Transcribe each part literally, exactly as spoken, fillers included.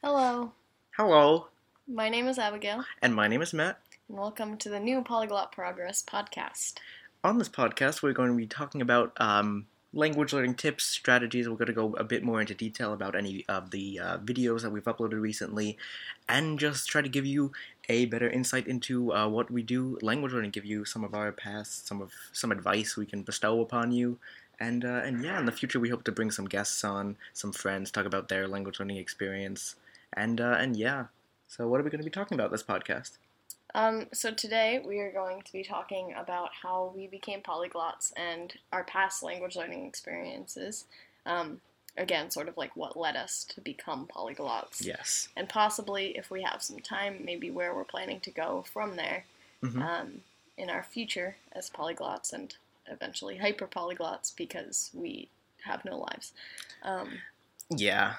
Hello, Hello, my name is Abigail, and my name is Matt. and welcome to the new Polyglot Progress podcast. On this podcast, we're going to be talking about um, language learning tips, strategies. We're going to go a bit more into detail about any of the uh, videos that we've uploaded recently, and just try to give you a better insight into uh, what we do language learning. Give you some of our past, some of some advice we can bestow upon you, and uh, and yeah, in the future we hope to bring some guests on, some friends, talk about their language learning experience, and uh, and yeah. So what are we going to be talking about this podcast? Um, so today we are going to be talking about how we became polyglots and our past language learning experiences. Um, again, sort of like what led us to become polyglots, Yes. and possibly, if we have some time, maybe where we're planning to go from there Mm-hmm. um, in our future as polyglots and eventually hyper polyglots because we have no lives. Um, Yeah.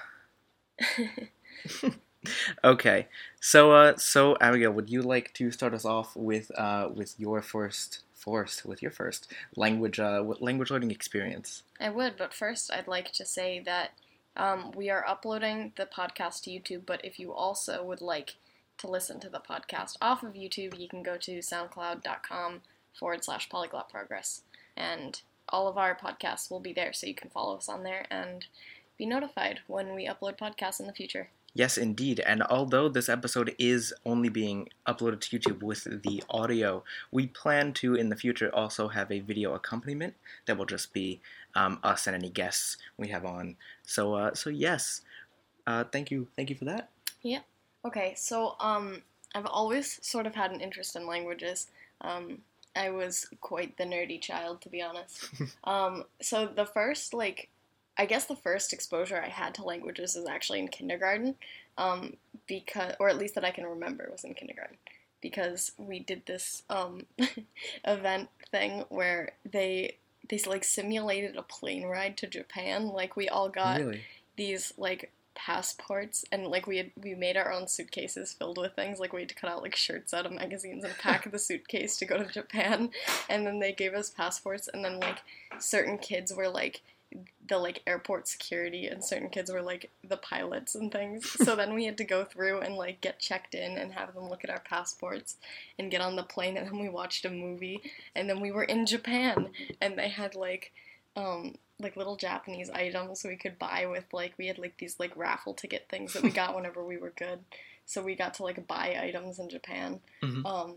Okay. So, uh, so Abigail, would you like to start us off with, uh, with your first, first, with your first language, uh, w- language learning experience? I would, but first I'd like to say that um, we are uploading the podcast to YouTube, but if you also would like to listen to the podcast off of YouTube, you can go to soundcloud.com forward slash polyglot progress. And all of our podcasts will be there, so you can follow us on there and be notified when we upload podcasts in the future. Yes, indeed. And although this episode is only being uploaded to YouTube with the audio, we plan to in the future also have a video accompaniment that will just be um, us and any guests we have on. So, uh, so yes. Uh, thank you, thank you for that. Yeah. Okay, so um, I've always sort of had an interest in languages. Um, I was quite the nerdy child, to be honest. um, so the first, like, I guess the first exposure I had to languages is actually in kindergarten, um, because, or at least that I can remember was in kindergarten, because we did this um, event thing where they they like simulated a plane ride to Japan. Like we all got Really? these like passports and like we had we made our own suitcases filled with things. Like we had to cut out like shirts out of magazines and pack the suitcase to go to Japan, and then they gave us passports, and then like certain kids were like the like airport security and certain kids were like the pilots and things. So then we had to go through and like get checked in and have them look at our passports and get on the plane, and then we watched a movie, and then we were in Japan and they had like um like little Japanese items we could buy with like we had like these like raffle ticket things that we got whenever we were good. So we got to like buy items in Japan. Mm-hmm. Um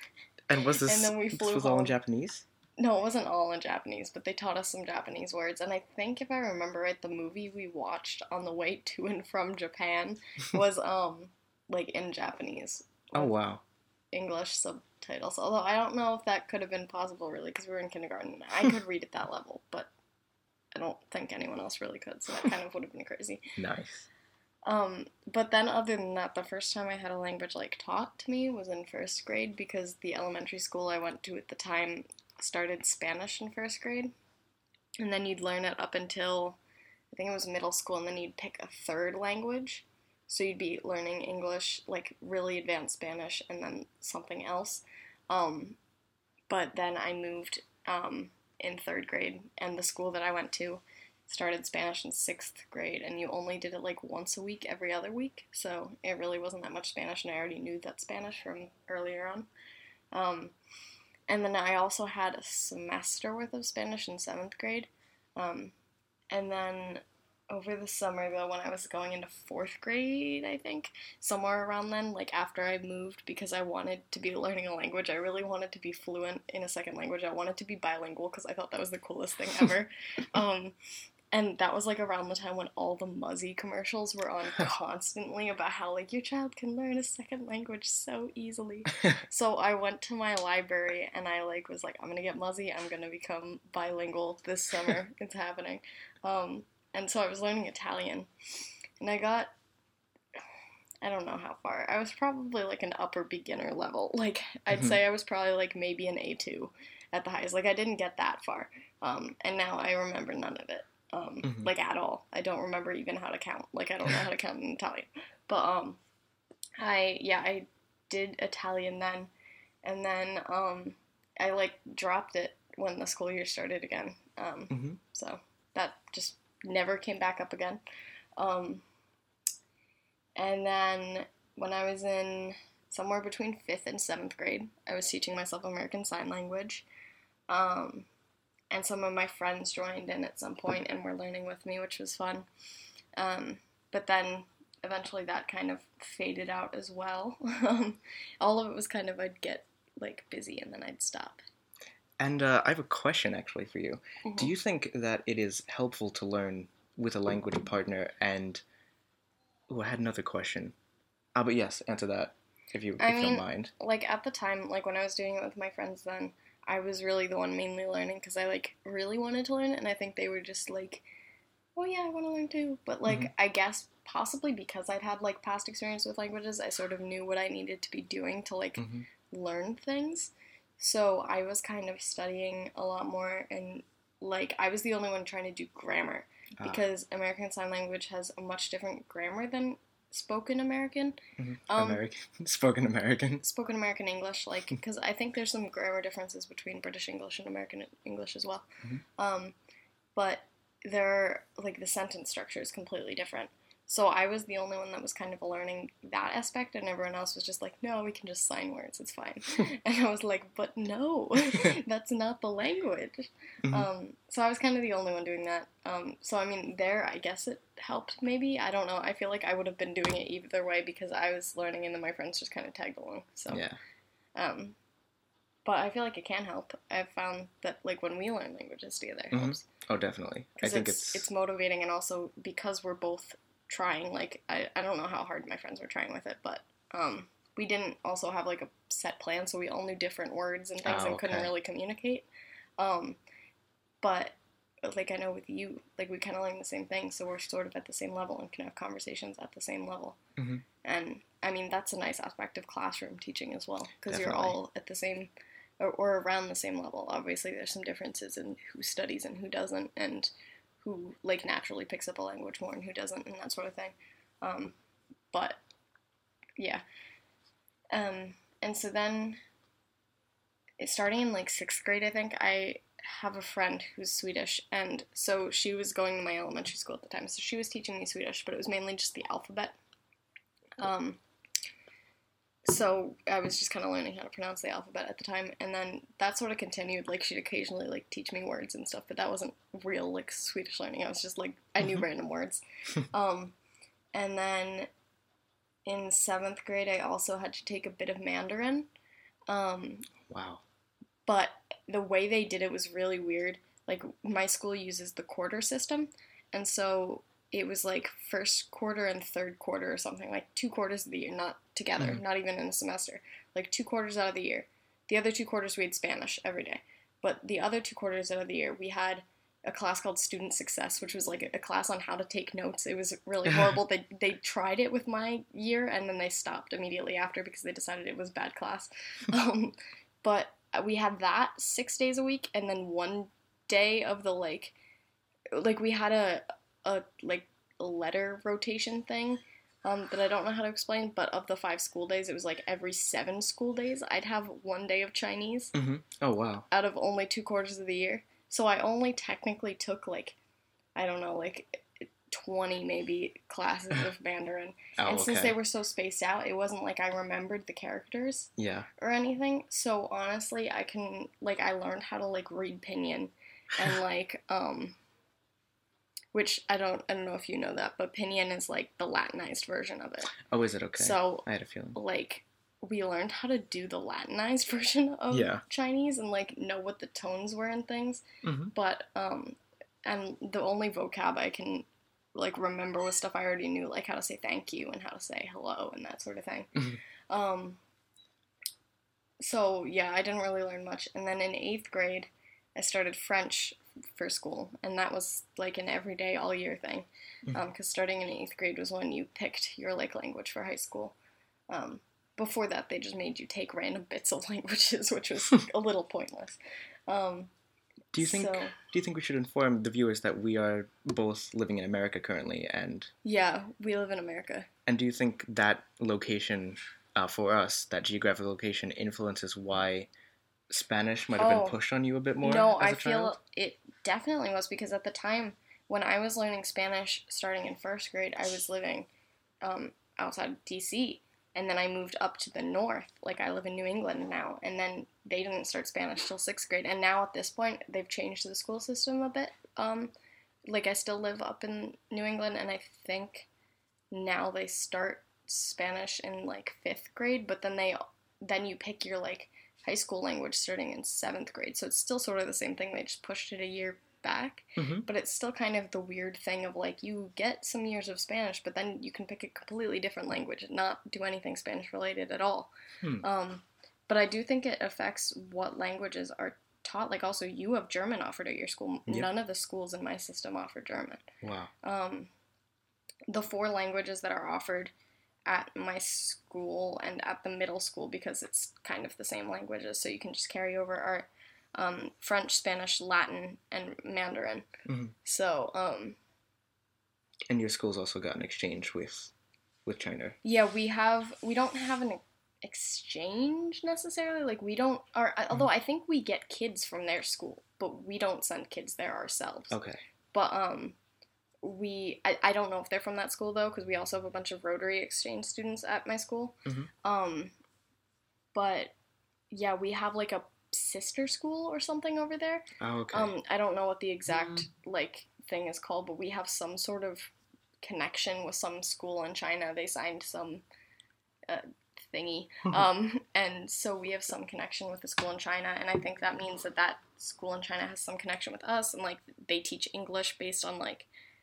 And was and this then we this flew was all in home. Japanese? No, it wasn't all in Japanese, but they taught us some Japanese words. And I think if I remember right, the movie we watched on the way to and from Japan was um like in Japanese Oh with wow. English subtitles. Although I don't know if that could have been possible really because we were in kindergarten. I could read at that level, but I don't think anyone else really could, so that kind of would have been crazy. Nice. Um, but then other than that, the first time I had a language like taught to me was in first grade because the elementary school I went to at the time started Spanish in first grade. And then you'd learn it up until I think it was middle school, and then you'd pick a third language. So you'd be learning English, like really advanced Spanish, and then something else. Um, but then I moved um, in third grade, and the school that I went to started Spanish in sixth grade, and you only did it like once a week, every other week. So it really wasn't that much Spanish, and I already knew that Spanish from earlier on. Um, and then I also had a semester worth of Spanish in seventh grade. Um, and then over the summer, though, when I was going into fourth grade, I think, somewhere around then, like after I moved, because I wanted to be learning a language, I really wanted to be fluent in a second language. I wanted to be bilingual because I thought that was the coolest thing ever. um, and that was like around the time when all the Muzzy commercials were on constantly about how like your child can learn a second language so easily. So I went to my library and I like was like, I'm gonna get Muzzy, I'm gonna become bilingual this summer. It's happening. Um, and so I was learning Italian. And I got I don't know how far. I was probably like an upper beginner level. Like I'd Mm-hmm. say I was probably like maybe an A two at the highest. Like I didn't get that far. Um, and now I remember none of it. Um, Mm-hmm. like at all. I don't remember even how to count. Like I don't know how to count in Italian. But um I yeah, I did Italian then, and then um I like dropped it when the school year started again. Um Mm-hmm. so that just never came back up again. Um And then when I was in somewhere between fifth and seventh grade, I was teaching myself American Sign Language. Um, and some of my friends joined in at some point and were learning with me, which was fun. Um, but then eventually that kind of faded out as well. All of it was kind of, I'd get like busy and then I'd stop. And uh, I have a question actually for you. Mm-hmm. Do you think that it is helpful to learn with a language partner? And oh, I had another question. Ah, but yes, answer that if you I if mean, you don't mind. Like at the time, like when I was doing it with my friends, then I was really the one mainly learning because I like really wanted to learn it, and I think they were just like, "Oh yeah, I want to learn too." But like, Mm-hmm. I guess possibly because I'd had like past experience with languages, I sort of knew what I needed to be doing to like Mm-hmm. learn things. So I was kind of studying a lot more, and like I was the only one trying to do grammar Ah. because American Sign Language has a much different grammar than spoken American. Mm-hmm. Um, American, spoken American. Spoken American English, like, because I think there's some grammar differences between British English and American English as well. Mm-hmm. Um, but they're, like, the sentence structure is completely different. So I was the only one that was kind of learning that aspect, and everyone else was just like, no, we can just sign words, it's fine. And I was like, but no, that's not the language. Mm-hmm. Um, so I was kind of the only one doing that. Um, so, I mean, there, I guess it helped, maybe. I don't know. I feel like I would have been doing it either way because I was learning and then my friends just kind of tagged along. So, yeah. Um, but I feel like it can help. I've found that, like, when we learn languages together, it Mm-hmm. helps. Oh, definitely. I Because think it's, it's... it's motivating, and also because we're both trying, like, I, I don't know how hard my friends were trying with it, but um, we didn't also have, like, a set plan, so we all knew different words and things Oh, and couldn't okay. really communicate. Um, but, like, I know with you, like, we kind of learn the same thing, so we're sort of at the same level and can have conversations at the same level. Mhm. And, I mean, that's a nice aspect of classroom teaching as well, because you're Definitely. all at the same, or, or around the same level. Obviously, there's some differences in who studies and who doesn't, and who, like, naturally picks up a language more and who doesn't, and that sort of thing. Um, but, yeah. Um, and so then, starting in, like, sixth grade, I think, I have a friend who's Swedish, and so she was going to my elementary school at the time, so she was teaching me Swedish, but it was mainly just the alphabet. Um, so I was just kind of learning how to pronounce the alphabet at the time, and then that sort of continued. Like, she'd occasionally, like, teach me words and stuff, but that wasn't real, like, Swedish learning. I was just, like, I knew Mhm. random words. um, and then in seventh grade, I also had to take a bit of Mandarin. Um, Wow. but the way they did it was really weird. Like, my school uses the quarter system, and so it was like first quarter and third quarter or something, like two quarters of the year, not together, Mhm. not even in a semester, like two quarters out of the year. The other two quarters we had Spanish every day, but the other two quarters out of the year we had a class called Student Success, which was like a, a class on how to take notes. It was really horrible. they they tried it with my year, and then they stopped immediately after because they decided it was bad class. um, but we had that six days a week, and then one day of the like, like we had a a like a letter rotation thing um, that I don't know how to explain. But of the five school days, it was like every seven school days I'd have one day of Chinese Mm-hmm. Oh, wow. out of only two quarters of the year. So I only technically took like, I don't know, like twenty maybe classes of Mandarin. Oh, and since okay. they were so spaced out, it wasn't like I remembered the characters Yeah. or anything. So honestly, I can, like, I learned how to, like, read Pinyin and, like, um, which I don't, I don't know if you know that, but Pinyin is, like, the Latinized version of it. Oh, is it okay? So, I had a feeling. like, we learned how to do the Latinized version of Yeah. Chinese and, like, know what the tones were and things. Mm-hmm. But, um, and the only vocab I can, like, remember was stuff I already knew, like how to say thank you and how to say hello and that sort of thing. Mhm. Um, so, yeah, I didn't really learn much. And then in eighth grade, I started French for school, and that was, like, an everyday, all-year thing. Mhm. Um, 'cause starting in eighth grade was when you picked your, like, language for high school. Um, before that, they just made you take random bits of languages, which was a little pointless. Um, Do you think so, do you think we should inform the viewers that we are both living in America currently, and yeah, we live in America. and do you think that location uh, for us, that geographic location, influences why Spanish might have Oh, been pushed on you a bit more? No, as I a feel child? it definitely was, because at the time when I was learning Spanish starting in first grade, I was living um, outside of D C, and then I moved up to the north. Like, I live in New England now, and then they didn't start Spanish till sixth grade. And now at this point, they've changed the school system a bit. Um, like, I still live up in New England, and I think now they start Spanish in, like, fifth grade, but then they then you pick your, like, high school language starting in seventh grade. So it's still sort of the same thing. They just pushed it a year back, Mm-hmm. but it's still kind of the weird thing of, like, you get some years of Spanish, but then you can pick a completely different language and not do anything Spanish related at all. Hmm. Um, but I do think it affects what languages are taught. Like, also, you have German offered at your school. Yep. None of the schools in my system offer German. Wow. Um, the four languages that are offered at my school and at the middle school, because it's kind of the same languages, so you can just carry over, are um, French, Spanish, Latin, and Mandarin. Mm-hmm. So, um, And your school's also got an exchange with with China. yeah, we have, we don't have an exchange necessarily. Like, we don't, or, although I think we get kids from their school, but we don't send kids there ourselves. Okay. But, um, we, I, I don't know if they're from that school, though, because we also have a bunch of Rotary exchange students at my school. Mm-hmm. Um, but, yeah, we have, like, a sister school or something over there. Oh, okay. Um, I don't know what the exact, like, thing is called, but we have some sort of connection with some school in China. They signed some uh, thingy. um, and so we have some connection with the school in China, and I think that means that that school in China has some connection with us, and, like, they teach English based on, like,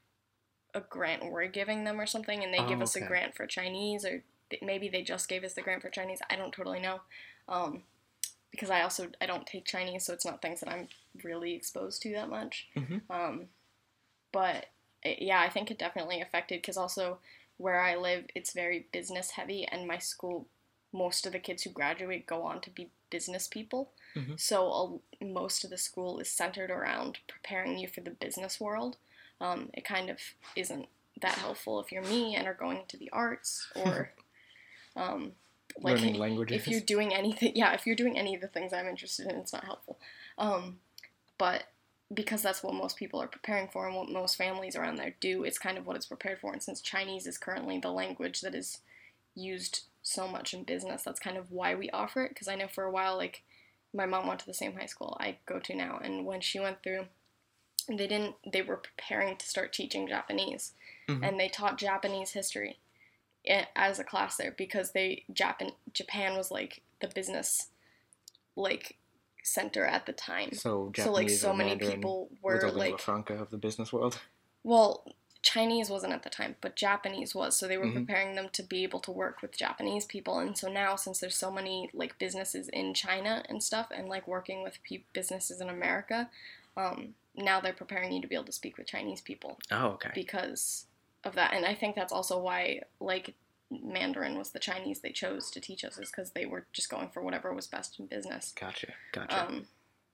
a grant we're giving them or something, and they Oh, give us okay. a grant for Chinese, or th- maybe they just gave us the grant for Chinese. I don't totally know. Um, because I also, I don't take Chinese, so it's not things that I'm really exposed to that much. Mm-hmm. Um, but, it, yeah, I think it definitely affected, because also where I live, it's very business heavy, and my school, most of the kids who graduate go on to be business people. Mhm. So a, most of the school is centered around preparing you for the business world. Um, it kind of isn't that helpful if you're me and are going into the arts, or um, like Learning languages. if you're doing anything. Yeah, if you're doing any of the things I'm interested in, it's not helpful. Um, but because that's what most people are preparing for, and what most families around there do, it's kind of what it's prepared for. And since Chinese is currently the language that is used so much in business, that's kind of why we offer it. Because I know for a while, like, my mom went to the same high school I go to now, and when she went through, they didn't, they were preparing to start teaching Japanese, Mhm. and they taught Japanese history i- as a class there, because they, Japan, Japan was, like, the business, like, center at the time. So Japanese so, like, so or many Mandarin people were were, the lingua like, franca of the business world. well, Chinese wasn't at the time, but Japanese was, so they were Mhm. preparing them to be able to work with Japanese people. And so now, since there's so many, like, businesses in China and stuff, and, like, working with pe- businesses in America, um, now they're preparing you to be able to speak with Chinese people Oh, okay. because of that. And I think that's also why, like, Mandarin was the Chinese they chose to teach us, is because they were just going for whatever was best in business. Gotcha. Gotcha. Um,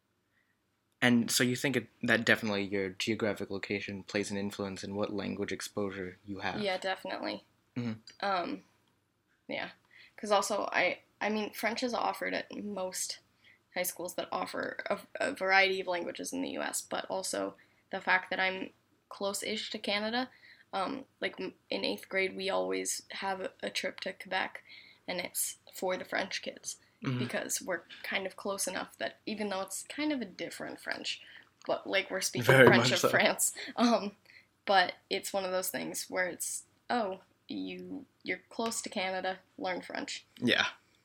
And so you think it, that definitely your geographic location plays an influence in what language exposure you have? Yeah, definitely. Mhm. Um, yeah, because also I, I mean, French is offered at most high schools that offer a, a variety of languages in the U S, but also the fact that I'm close-ish to Canada, um, like m- in eighth grade, we always have a, a trip to Quebec, and it's for the French kids. Mhm. Because we're kind of close enough that even though it's kind of a different French, but, like, we're speaking Very French much of so. France, um, but it's one of those things where it's, oh, you, you're close to Canada, learn French. Yeah.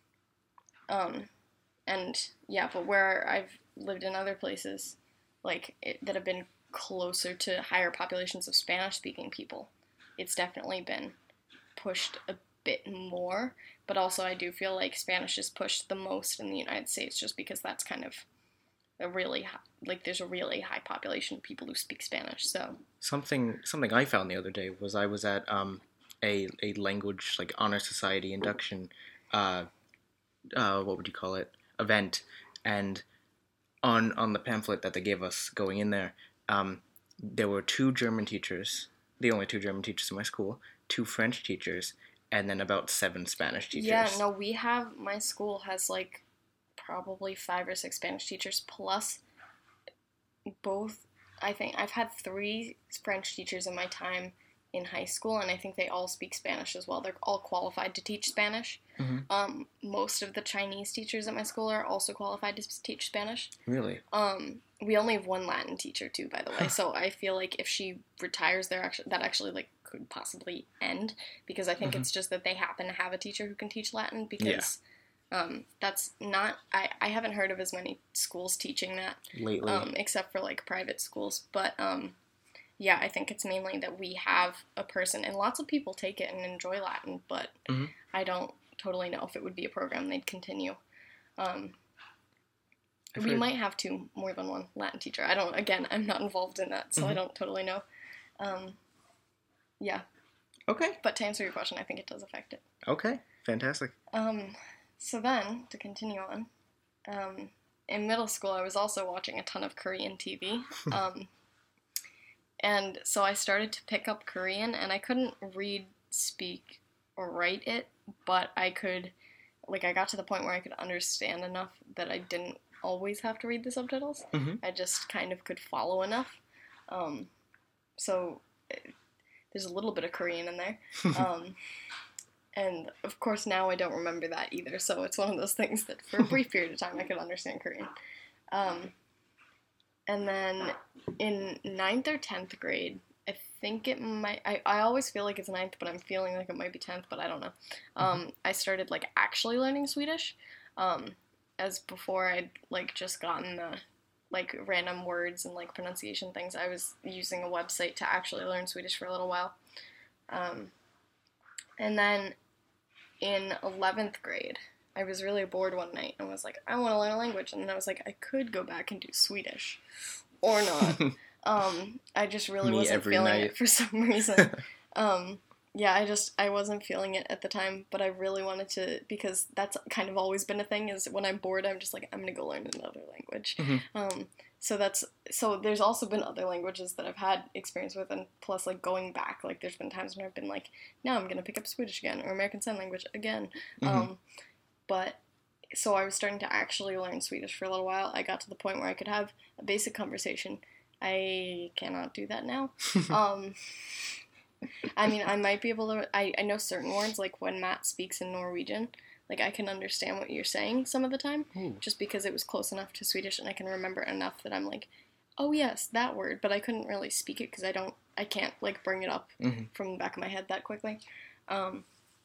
Um, and, yeah, but where I've lived in other places, like, it, that have been closer to higher populations of Spanish-speaking people, it's definitely been pushed a bit more, but also I do feel like Spanish is pushed the most in the United States, just because that's kind of a really high, like, there's a really high population of people who speak Spanish. So Something something I found the other day was I was at um a a language like honor society induction uh uh what would you call it event, and on on the pamphlet that they gave us going in there, um there were two German teachers, the only two German teachers in my school, two French teachers, and then about seven Spanish teachers. yeah, no, we have, my school has, like, probably five or six Spanish teachers, plus both, I think, I've had three French teachers in my time in high school, and I think they all speak Spanish as well. They're all qualified to teach Spanish. Mm-hmm. Um, most of the Chinese teachers at my school are also qualified to teach Spanish. Really? Um, we only have one Latin teacher too, by the way. So I feel like if she retires, there actually that actually like could possibly end, because I think mm-hmm. it's just that they happen to have a teacher who can teach Latin, because yeah. um, that's not I, I haven't heard of as many schools teaching that lately, um, except for like private schools. But um, yeah, I think it's mainly that we have a person, and lots of people take it and enjoy Latin, but mm-hmm. I don't totally know if it would be a program they'd continue. Um, we heard... might have two, more than one Latin teacher. I don't, again, I'm not involved in that, so mm-hmm. I don't totally know. Um, yeah. Okay. But to answer your question, I think it does affect it. Okay, fantastic. Um, so then, to continue on, um, in middle school, I was also watching a ton of Korean T V. Um, and so I started to pick up Korean, and I couldn't read, speak, or write it, but I could, like, I got to the point where I could understand enough that I didn't always have to read the subtitles. Mm-hmm. I just kind of could follow enough. Um, so it, there's a little bit of Korean in there. Um, and, of course, now I don't remember that either, so it's one of those things that for a brief period of time I could understand Korean. Um, and then in ninth or tenth grade, I think it might, I, I always feel like it's ninth, but I'm feeling like it might be tenth, but I don't know. Um, mm-hmm. I started, like, actually learning Swedish, um, as before I'd, like, just gotten the, like, random words and, like, pronunciation things. I was using a website to actually learn Swedish for a little while. Um, and then in eleventh grade, I was really bored one night and was like, I want to learn a language, and then I was like, I could go back and do Swedish, or not. Um, I just really Me wasn't feeling night. it for some reason. um, yeah, I just, I wasn't feeling it at the time, but I really wanted to, because that's kind of always been a thing, is when I'm bored, I'm just like, I'm gonna go learn another language. Mm-hmm. Um, so that's, so there's also been other languages that I've had experience with, and plus, like, going back, like, there's been times when I've been like, now I'm gonna pick up Swedish again, or American Sign Language again. Mm-hmm. Um, but, so I was starting to actually learn Swedish for a little while. I got to the point where I could have a basic conversation. I cannot do that now. um, I mean, I might be able to, I, I know certain words, like when Matt speaks in Norwegian, like I can understand what you're saying some of the time, Ooh. Just because it was close enough to Swedish, and I can remember enough that I'm like, oh yes, that word, but I couldn't really speak it because I don't, I can't, like, bring it up mm-hmm. from the back of my head that quickly. Um,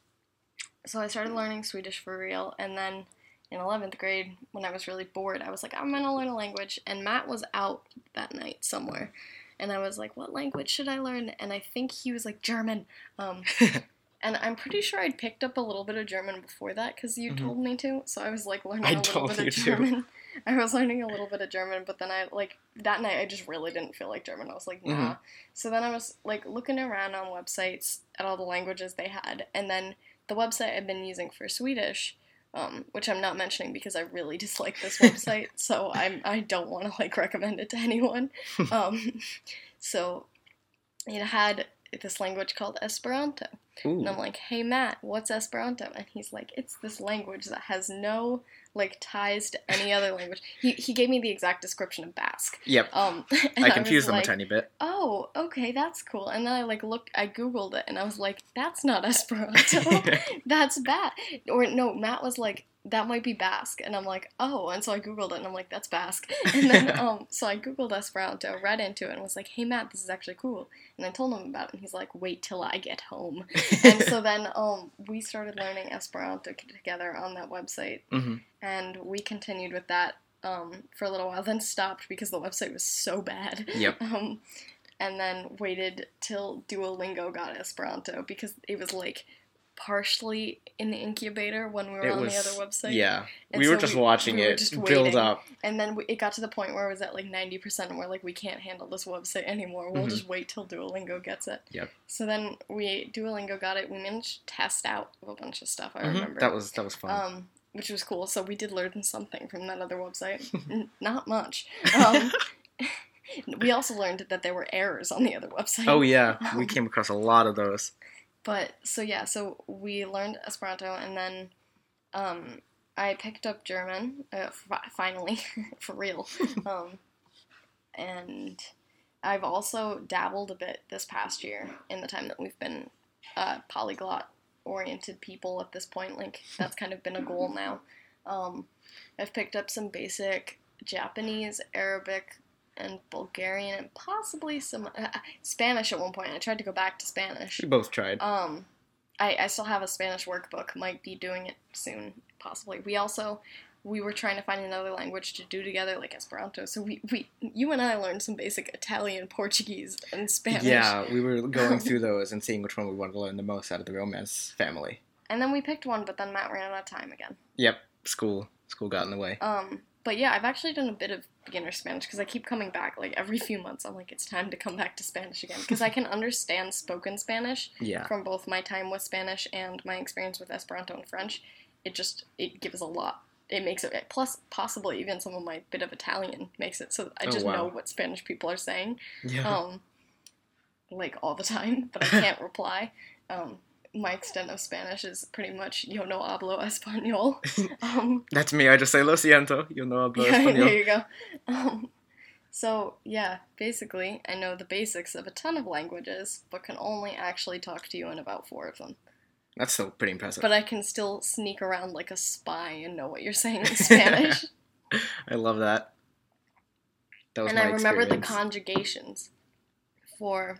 so I started learning Swedish for real, and then in eleventh grade, when I was really bored, I was like, I'm gonna learn a language, and Matt was out that night somewhere, and I was like, what language should I learn? And I think he was like, German, um, and I'm pretty sure I'd picked up a little bit of German before that, because you mm-hmm. told me to, so I was, like, learning I a little bit of you German. Too. I was learning a little bit of German, but then I, like, that night I just really didn't feel like German. I was like, nah. Mm-hmm. So then I was, like, looking around on websites at all the languages they had, and then the website I've been using for Swedish, Um, which I'm not mentioning because I really dislike this website, so I'm, I don't want to, like, recommend it to anyone. Um, so it had this language called Esperanto. Ooh. And I'm like, hey, Matt, what's Esperanto? And he's like, it's this language that has no, like, ties to any other language. He he gave me the exact description of Basque. Yep. Um, I confused I them like, a tiny bit. Oh, okay, that's cool. And then I, like, looked, I Googled it, and I was like, that's not Esperanto. That's bad. Or, no, Matt was like, that might be Basque. And I'm like, oh. And so I Googled it, and I'm like, that's Basque. And then, um, so I Googled Esperanto, read into it, and was like, hey, Matt, this is actually cool. And I told him about it, and he's like, wait till I get home. And so then, um, we started learning Esperanto together on that website. Mm-hmm. And we continued with that, um, for a little while, then stopped because the website was so bad. Yep. Um, and then waited till Duolingo got Esperanto, because it was, like, partially in the incubator when we were it on was, the other website. Yeah, and we so were just we, watching we were it just build waiting. up. And then we, it got to the point where it was at like ninety percent, and we're like, we can't handle this website anymore. We'll mm-hmm. just wait till Duolingo gets it. Yep. So then we, Duolingo got it. We managed to test out a bunch of stuff, I mm-hmm. remember. That was, that was fun. Um, which was cool. So we did learn something from that other website. Not much. Um, we also learned that there were errors on the other website. Oh yeah, um, we came across a lot of those. But, so yeah, so we learned Esperanto, and then um, I picked up German, uh, f- finally, for real. Um, and I've also dabbled a bit this past year in the time that we've been uh, polyglot-oriented people at this point. Like, that's kind of been a goal now. Um, I've picked up some basic Japanese, Arabic, and Bulgarian, and possibly some uh, Spanish at one point. I tried to go back to Spanish. We both tried. Um, I, I still have a Spanish workbook. Might be doing it soon, possibly. We also, we were trying to find another language to do together, like Esperanto. So we, we you and I learned some basic Italian, Portuguese, and Spanish. Yeah, we were going through those and seeing which one we wanted to learn the most out of the Romance family. And then we picked one, but then Matt ran out of time again. Yep, school. School got in the way. Um, but yeah, I've actually done a bit of beginner Spanish because I keep coming back. Like, every few months, I'm like, it's time to come back to Spanish again. Because I can understand spoken Spanish Yeah. from both my time with Spanish and my experience with Esperanto and French. It just, it gives a lot. It makes it, plus possibly even some of my bit of Italian makes it so I Oh, just wow. know what Spanish people are saying. Yeah. Um, like, all the time, but I can't reply. Um, my extent of Spanish is pretty much yo no hablo español. Um, That's me. I just say lo siento. You know hablo yeah, español. there you go. Um, so, yeah, basically, I know the basics of a ton of languages, but can only actually talk to you in about four of them. That's still pretty impressive. But I can still sneak around like a spy and know what you're saying in Spanish. I love that. That was And my I remember the experience. conjugations for,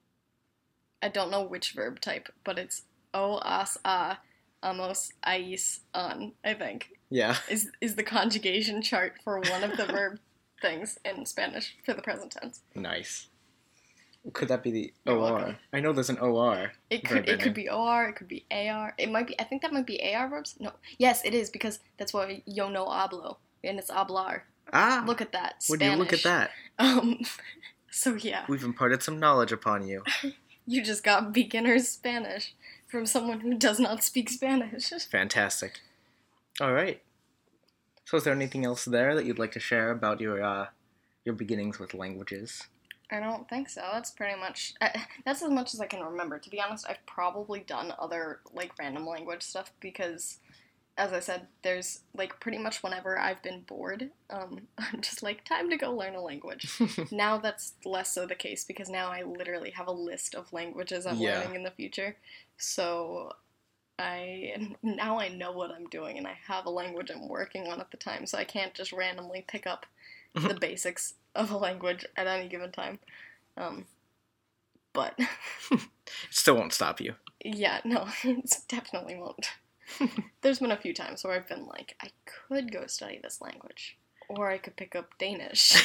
I don't know which verb type, but it's o, as, a, amos, ais, an, I think, Yeah. is is the conjugation chart for one of the verb things in Spanish for the present tense. Nice. Could that be the You're O R? welcome. I know there's an O R. It verb could in it could there. be O R, it could be A R. It might be, I think that might be A R verbs. No. Yes, it is, because that's why yo no hablo, and it's hablar. Ah. Look at that. Would Spanish. you look at that? Um, so yeah, We've imparted some knowledge upon you. you just got beginner's Spanish from someone who does not speak Spanish. Fantastic. All right. So, is there anything else there that you'd like to share about your uh, your beginnings with languages? I don't think so. That's pretty much, uh, that's as much as I can remember. To be honest, I've probably done other, like, random language stuff because, as I said, there's, like, pretty much whenever I've been bored, um, I'm just like, time to go learn a language. Now that's less so the case because now I literally have a list of languages I'm Yeah. learning in the future. So I, now I know what I'm doing and I have a language I'm working on at the time, so I can't just randomly pick up the basics of a language at any given time. Um, but, It still won't stop you. yeah, no, it definitely won't. There's been a few times where I've been like, I could go study this language, or I could pick up Danish.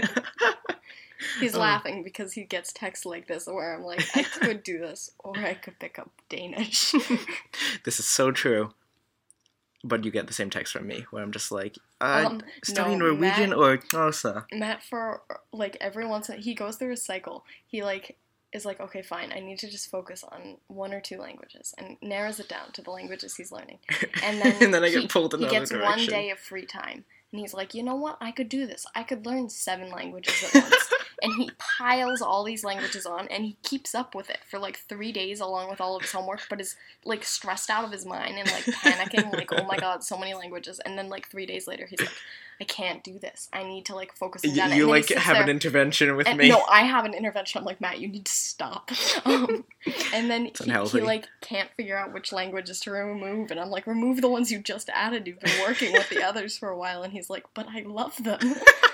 He's Oh. laughing because he gets texts like this where I'm like, I could do this, or I could pick up Danish. This is so true. But you get the same text from me, where I'm just like, uh, Um, study no, Norwegian Matt- or Xhosa? Matt, for, like, every once in he goes through a cycle. He, like, is like, okay, fine, I need to just focus on one or two languages, and narrows it down to the languages he's learning. And then, and then I get he, pulled he another gets direction. one day of free time, and he's like, you know what, I could do this. I could learn seven languages at once. And he piles all these languages on, and he keeps up with it for, like, three days along with all of his homework, but is, like, stressed out of his mind and, like, panicking, like, oh my god, so many languages. And then, like, three days later, he's like, I can't do this. I need to, like, focus on You, that. you And then he like sits have there, an intervention with and, me. No, I have an intervention. I'm like, Matt, you need to stop. Um, and then It's he, unhealthy. he, like, can't figure out which languages to remove. And I'm like, remove the ones you just added. You've been working with the others for a while. And he's like, but I love them.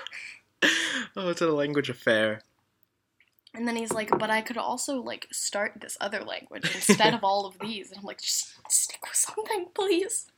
Oh, it's a language affair. And then he's like, but I could also, like, start this other language instead of all of these. And I'm like, just stick with something, please.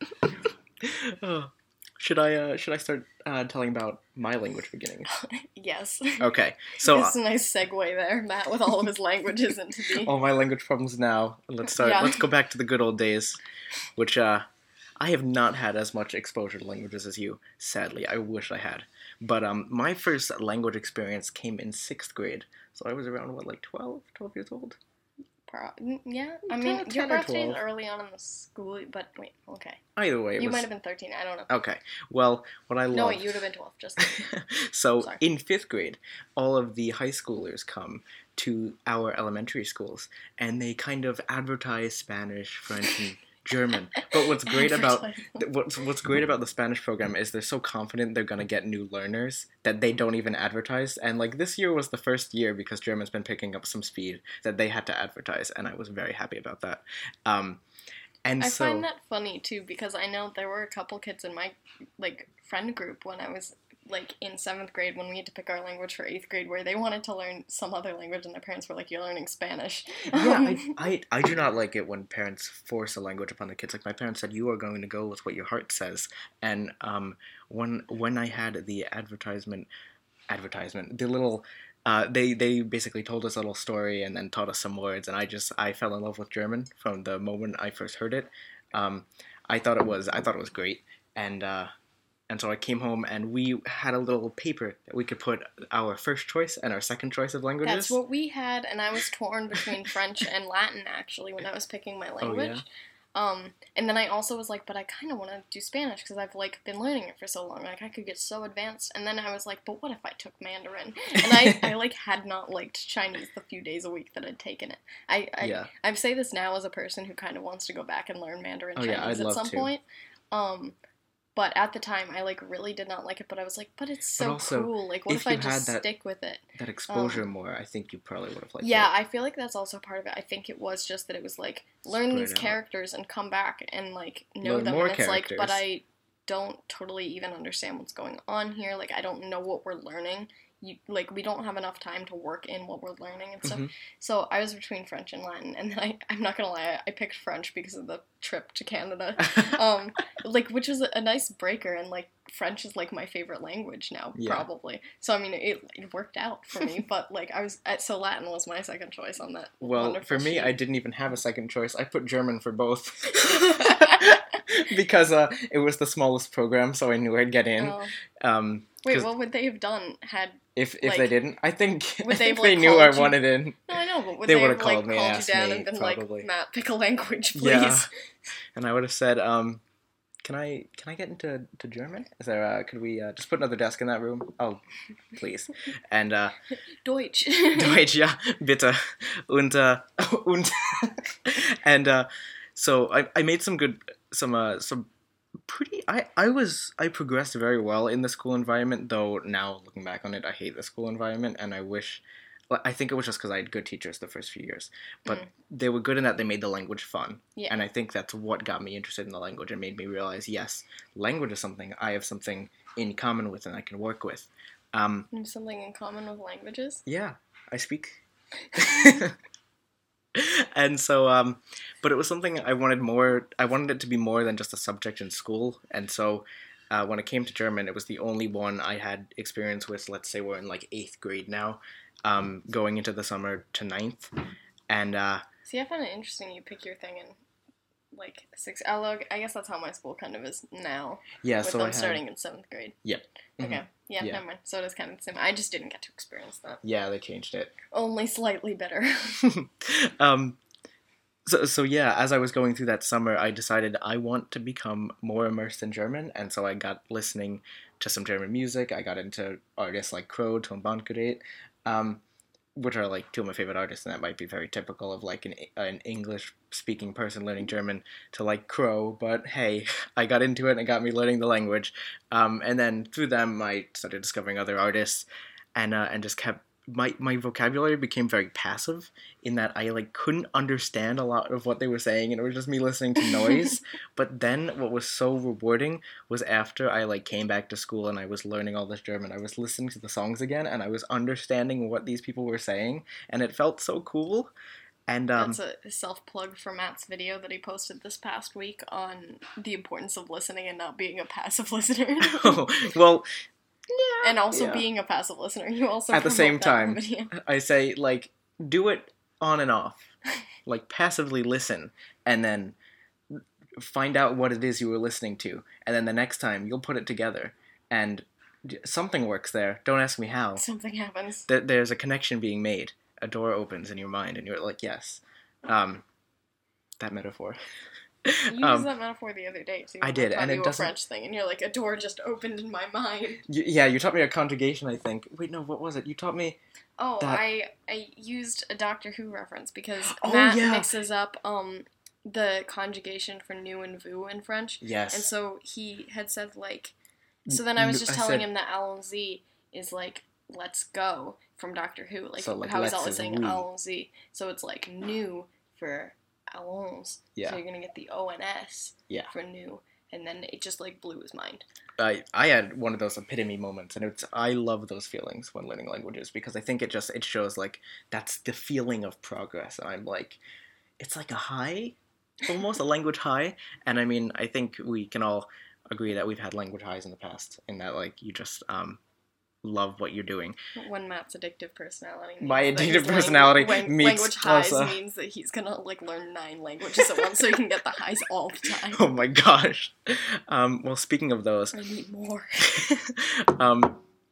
Oh. Should I uh, should I start uh, telling about my language beginnings? Yes. Okay, so It's a nice segue there, Matt, with all of his languages into the... all my language problems now. Let's start. Yeah. Let's go back to the good old days, which uh, I have not had as much exposure to languages as you. Sadly, I wish I had. But um, my first language experience came in sixth grade, so I was around what, like twelve, twelve years old. Pro- yeah, I ten- mean, ten your or birthday is twelve. early on in the school, but wait, okay. Either way, it You was might have been thirteen, I don't know. okay. Well, what I loved. No, wait, you would have been twelve, just... So Sorry. in fifth grade, all of the high schoolers come to our elementary schools, and they kind of advertise Spanish, French, and German. But But what's great about Advertise. what's what's great about the Spanish program is they're so confident they're gonna get new learners that they don't even advertise. And like this year was the first year, because German's been picking up some speed, that they had to advertise, and I was very happy about that. Um, and I so find that funny too, because I know there were a couple kids in my like friend group when I was like in seventh grade, when we had to pick our language for eighth grade, where they wanted to learn some other language and their parents were like, "You're learning Spanish." yeah, I, I I do not like it when parents force a language upon the kids. Like my parents said, you are going to go with what your heart says. And um, when when I had the advertisement, advertisement, the little, uh, they they basically told us a little story and then taught us some words, and I just I fell in love with German from the moment I first heard it. Um, I thought it was I thought it was great, and. Uh, And so I came home, and we had a little paper that we could put our first choice and our second choice of languages. That's what we had, and I was torn between French and Latin, actually, when I was picking my language. Oh, Um, and then I also was like, but I kind of want to do Spanish, because I've, like, been learning it for so long. Like, I could get so advanced. And then I was like, but what if I took Mandarin? And I, I like, had not liked Chinese the few days a week that I'd taken it. I, I, Yeah. I say this now as a person who kind of wants to go back and learn Mandarin Oh, Chinese yeah, I'd at love some to. point. Um... But at the time, I, like, really did not like it, but I was like, but it's so But also, cool. Like, what if, if I you just had that- stick with it? That exposure Um, more, I think you probably would have liked Yeah, it. I feel like that's also part of it. I think it was just that it was, like, learn Spread these out. characters and come back and, like, know Learn them. more And it's like, but characters. I don't totally even understand what's going on here. Like, I don't know what we're learning. You, like, we don't have enough time to work in what we're learning and stuff. Mhm. So I was between French and Latin, and then I, I'm not gonna lie, I picked French because of the trip to Canada. um, like, which was a nice breaker, and, like, French is, like, my favorite language now, Yeah. probably. So, I mean, it, it worked out for me, but, like, I was, so Latin was my second choice on that Well, wonderful for me, sheet. I didn't even have a second choice. I put German for both. Because uh, it was the smallest program, so I knew I'd get in. Oh. Um, Wait, 'cause what would they have done had... if if like, they didn't, I think, would I they think have, they like, knew I called you- wanted in. No, I know, but would They they, would've have, like, called me and called you asked down me, and been probably. like, Matt, pick a language, please? Yeah. And I would have said, um, can I can I get into to German? Is there, uh, could we uh, just put another desk in that room? Oh, please. And, uh, Deutsch. Deutsch, ja, bitte. Und, uh, und, and, uh, so I, I made some good, some, uh, some pretty, I, I was, I progressed very well in the school environment, though now looking back on it, I hate the school environment, and I wish, well, I think it was just because I had good teachers the first few years, but Mm. they were good in that they made the language fun, Yeah. and I think that's what got me interested in the language and made me realize, yes, language is something I have something in common with and I can work with. Um, You have something in common with languages? yeah, I speak. And so, um, but it was something I wanted more, I wanted it to be more than just a subject in school, and so uh, when it came to German, it was the only one I had experience with. Let's say we're in like eighth grade now, um, going into the summer to ninth, and uh, See, I find it interesting you pick your thing in, like, six... Although, I guess that's how my school kind of is now, yeah, with so them I had, starting in seventh grade. Yep. Okay, Mhm. yeah, Yeah. never mind. So it is kind of the same. I just didn't get to experience that. yeah, they changed it. Only slightly better. um, so, so yeah, as I was going through that summer, I decided I want to become more immersed in German, and so I got listening to some German music. I got into artists like Crow, Ton Bandgerät, um, which are like two of my favorite artists, and that might be very typical of like an, an English-speaking person learning German to like Crow, but hey, I got into it and it got me learning the language, um, and then through them I started discovering other artists, and uh, and just kept, my, my vocabulary became very passive in that I like couldn't understand a lot of what they were saying, and it was just me listening to noise. But then what was so rewarding was after I like came back to school and I was learning all this German, I was listening to the songs again and I was understanding what these people were saying, and it felt so cool. And um, That's a self-plug for Matt's video that he posted this past week on the importance of listening and not being a passive listener. oh, well, And also yeah. being a passive listener. You also At the promote same that time, video. I say, like, do it on and off. Like, passively listen, and then find out what it is you were listening to, and then the next time you'll put it together, and something works there. Don't ask me how. Something happens. There, there's a connection being made. A door opens in your mind, and you're like, yes. Um, that metaphor. You um, used that metaphor the other day, too. I did, taught and it you a doesn't- French thing, and you're like, a door just opened in my mind. y- yeah, you taught me a conjugation, I think. Wait, no, what was it? You taught me... Oh, That- I I used a Doctor Who reference because Oh, Matt yeah. mixes up um the conjugation for nous and vous in French. Yes. And so he had said, like, so then I was just I telling said- him that allons-y is, like, let's go from Doctor Who. Like, So, like, how he's let's always is saying we. allons-y. So it's, like, nous for allons. Yeah. So you're going to get the O N S Yeah. for nous. And then it just, like, blew his mind. I I had one of those epitome moments, and it's I love those feelings when learning languages because I think it just it shows like that's the feeling of progress. I'm like, it's like a high, almost a language high, and I mean I think we can all agree that we've had language highs in the past, in that like you just um love what you're doing. When Matt's addictive personality means My that his addictive personality langu- meets language highs Elsa. means that he's gonna, like, learn nine languages at once so he can get the highs all the time. Oh my gosh. Um, well, speaking of those, I need more. um,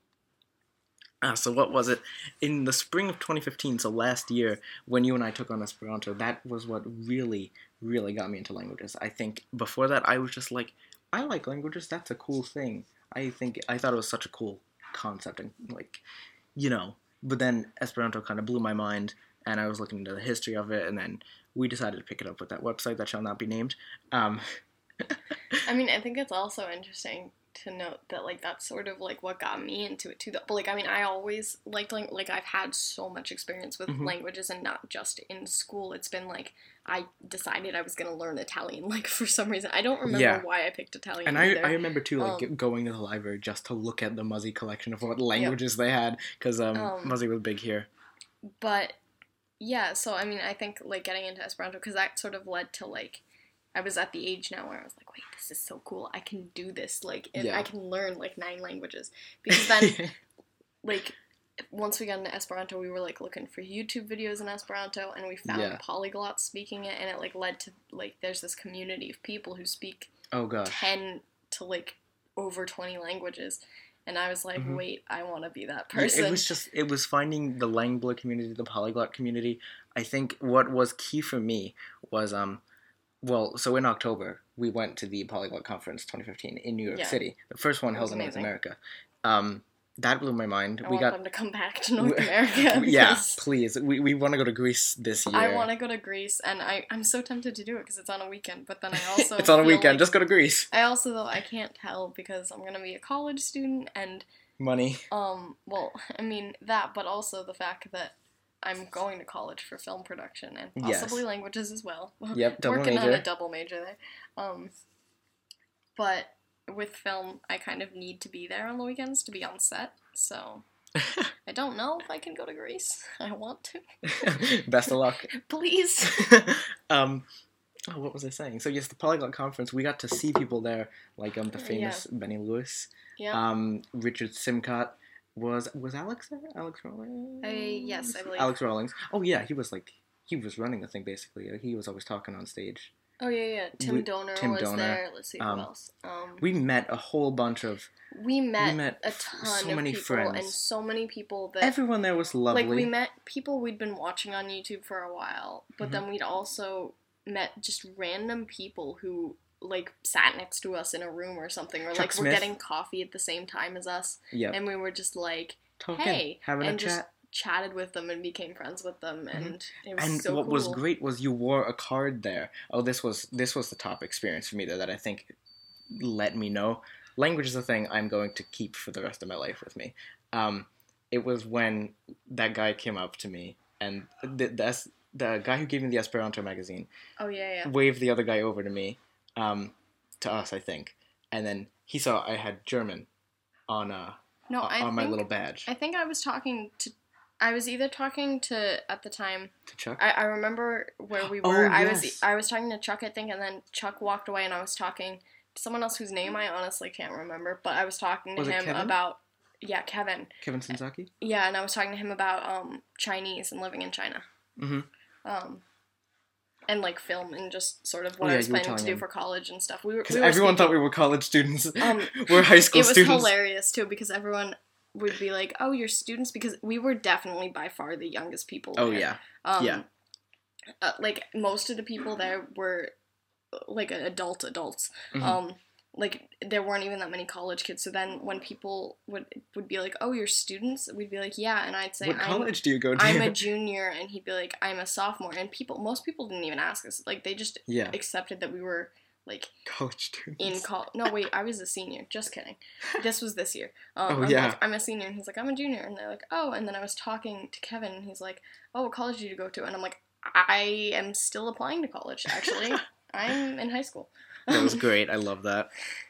ah, so what was it? In the spring of twenty fifteen, so last year, when you and I took on Esperanto, that was what really, really got me into languages. I think before that, I was just like, I like languages, that's a cool thing. I think, I thought it was such a cool concept, and like, you know, but then Esperanto kind of blew my mind, and I was looking into the history of it, and then we decided to pick it up with that website that shall not be named. Um, I mean, I think it's also interesting to note that, like, that's sort of, like, what got me into it, too. But, like, I mean, I always liked, like, like I've had so much experience with Mhm. languages, and not just in school. It's been, like, I decided I was going to learn Italian, like, for some reason. I don't remember Yeah. why I picked Italian And I, either. I remember too, like Um, going to the library just to look at the Muzzy collection of what languages they had, because um, Um, Muzzy was big here. But, yeah, so, I mean, I think, like, getting into Esperanto, because that sort of led to, like, I was at the age now where I was like, wait, this is so cool. I can do this. Like, and Yeah. I can learn, like, nine languages. Because then, like, once we got into Esperanto, we were, like, looking for YouTube videos in Esperanto, and we found Yeah. polyglots speaking it, and it, like, led to, like, there's this community of people who speak Oh gosh. ten to, like, over twenty languages. And I was like, Mhm. wait, I want to be that Yeah, person. it was just, it was finding the Langbla community, the polyglot community. I think what was key for me was, um, well, so in October, we went to the Polyglot Conference twenty fifteen in New York Yeah. City. The first one It held was in North amazing. America. Um, that blew my mind. I we want got them to come back to North we- America. yeah, because please. We, we want to go to Greece this year. I want to go to Greece, and I, I'm so tempted to do it because it's on a weekend, but then I also It's on a feel weekend. like- Just go to Greece. I also, though, I can't tell because I'm going to be a college student, and, Money. um, well, I mean, that, but also the fact that I'm going to college for film production and Yes. possibly languages as well. Yep, double Working on major. a double major there. Um, but with film, I kind of need to be there on the weekends to be on set, so I don't know if I can go to Greece. I want to. Best of luck. Please. um, oh, what was I saying? So yes, the Polyglot Conference, we got to see people there, like um the famous Benny Lewis, Yeah. um Richard Simcott. Was was Alex there? Alex Rawlings? I- yes, I believe. Alex Rawlings. Oh yeah, he was like he was running the thing basically. He was always talking on stage. Oh yeah, yeah. Tim We- Donor Tim was Donor, there. Let's see who um, else. Um, We met a whole bunch of we met, met a ton so of many people friends. and so many people that everyone there was lovely. like we met people we'd been watching on YouTube for a while, but Mhm. then we'd also met just random people who like sat next to us in a room or something, or Chuck like were Smith. getting coffee at the same time as us, yeah, and we were just like, talking, hey, having and a just chat. chatted with them and became friends with them, and it was And so what cool. was great was you wore a card there. Oh, this was this was the top experience for me there that I think let me know language is a thing I'm going to keep for the rest of my life with me. Um, it was when that guy came up to me and the the, the guy who gave me the Esperanto magazine Oh yeah, yeah. waved the other guy over to me, um, to us I think, and then he saw I had German on uh No, on I my think little badge I think I was talking to. I was either talking to at the time. to Chuck. I, I remember where we Oh, were. I yes. was I was talking to Chuck, I think, and then Chuck walked away, and I was talking to someone else whose name I honestly can't remember. But I was talking to Was it him Kevin? about yeah, Kevin. Kevin Senzaki. Yeah, and I was talking to him about um Chinese and living in China. Mm-hmm. Um. And like film and just sort of what Oh, I yeah, was you were planning to telling do him. for college and stuff. We were Because we were everyone thought speaking- we were college students. Um, we're high school it was students. hilarious too because everyone would be like, "Oh, you're students," because we were definitely by far the youngest people. Oh there. yeah. Um, Yeah. Uh, like most of the people there were like adult adults. Mhm. Um, like, there weren't even that many college kids. So then when people would would be like, oh, you're students? We'd be like, yeah. And I'd say, What I'm, college do you go to? I'm a junior. And he'd be like, I'm a sophomore. And people, most people didn't even ask us. Like, they just yeah. accepted that we were, like, college students. in college. No, wait, I was a senior. Just kidding. This was this year. Um, oh, I'm yeah. Like, I'm a senior. And he's like, I'm a junior. And they're like, oh. And then I was talking to Kevin. And he's like, oh, what college did you go to? And I'm like, I am still applying to college, actually. I'm in high school. That was great. I love that.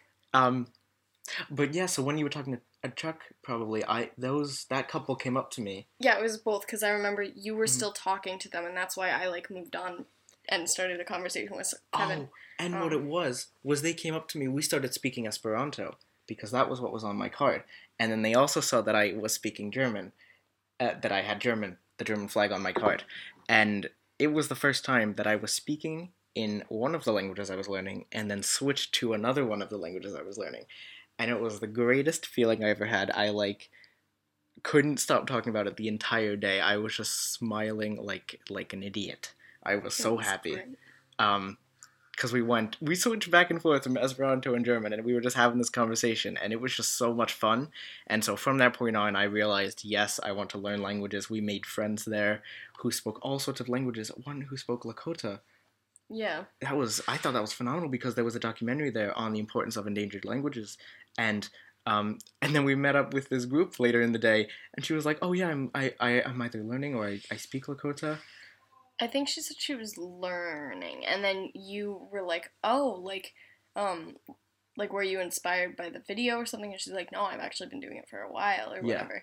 Um, but yeah, so when you were talking to a Chuck, probably, I those that couple came up to me. Yeah, it was both, because I remember you were Mhm. still talking to them, and that's why I, like, moved on and started a conversation with Kevin. Oh, and um, what it was, was they came up to me, we started speaking Esperanto, because that was what was on my card. And then they also saw that I was speaking German, uh, that I had German, the German flag on my card. And it was the first time that I was speaking in one of the languages I was learning, and then switched to another one of the languages I was learning. And it was the greatest feeling I ever had. I, like, couldn't stop talking about it the entire day. I was just smiling like like an idiot. I was so happy. Great. Um, because we went, we switched back and forth from Esperanto and German, and we were just having this conversation, and it was just so much fun. And so from that point on, I realized, yes, I want to learn languages. We made friends there who spoke all sorts of languages. One who spoke Lakota. Yeah. That was, I thought that was phenomenal, because there was a documentary there on the importance of endangered languages. And um, and then we met up with this group later in the day, and she was like, oh yeah, I'm, I, I, I'm either learning or I, I speak Lakota. I think she said she was learning, and then you were like, oh, like, um, like, were you inspired by the video or something? And she's like, no, I've actually been doing it for a while, or whatever.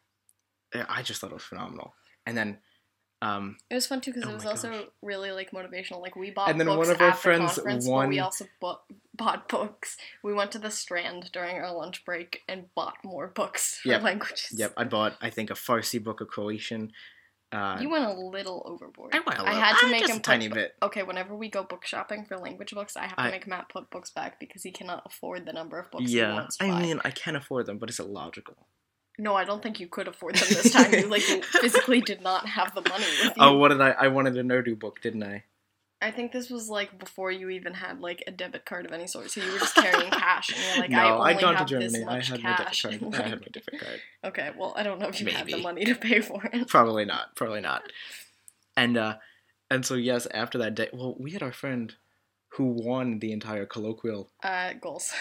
Yeah. I just thought it was phenomenal. And then, um... It was fun, too, because oh it was my also gosh. really, like, motivational. Like, we bought And then books one of our at friends the conference, won- but we also bought, bought books. We went to the Strand during our lunch break and bought more books for Yep. languages. Yep, I bought, I think, a Farsi book, a Croatian. Uh, You went a little overboard. I went a I little, had to ah, make just him a tiny put, bit. Okay, whenever we go book shopping for language books, I have to I- make Matt put books back because he cannot afford the number of books he Yeah, wants to I buy. mean, I can afford them, but is it logical? No, I don't think you could afford them this time. You, like, physically did not have the money with you. Oh, what did I, I wanted a Nerdu book, didn't I? I think this was, like, before you even had, like, a debit card of any sort, so you were just carrying cash, and you're like, no, I only I'd gone to have this Germany, I much had my debit cash. card. and, I had like- my debit card. Okay, well, I don't know if you had the Maybe. money to pay for it. Probably not, probably not. And, uh, and so, yes, after that day, well, we had our friend who won the entire colloquial. Uh, goals.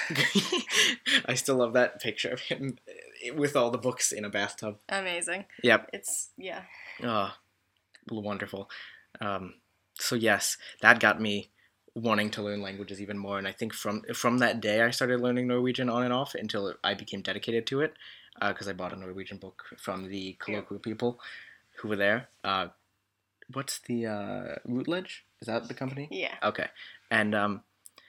I still love that picture of him with all the books in a bathtub. Amazing. Yep. It's, yeah. Oh, wonderful. Um, so yes, that got me wanting to learn languages even more, and I think from from that day I started learning Norwegian on and off until I became dedicated to it, because uh, I bought a Norwegian book from the colloquial people who were there. Uh, what's the uh, Routledge? Is that the company? Yeah. Okay, and um,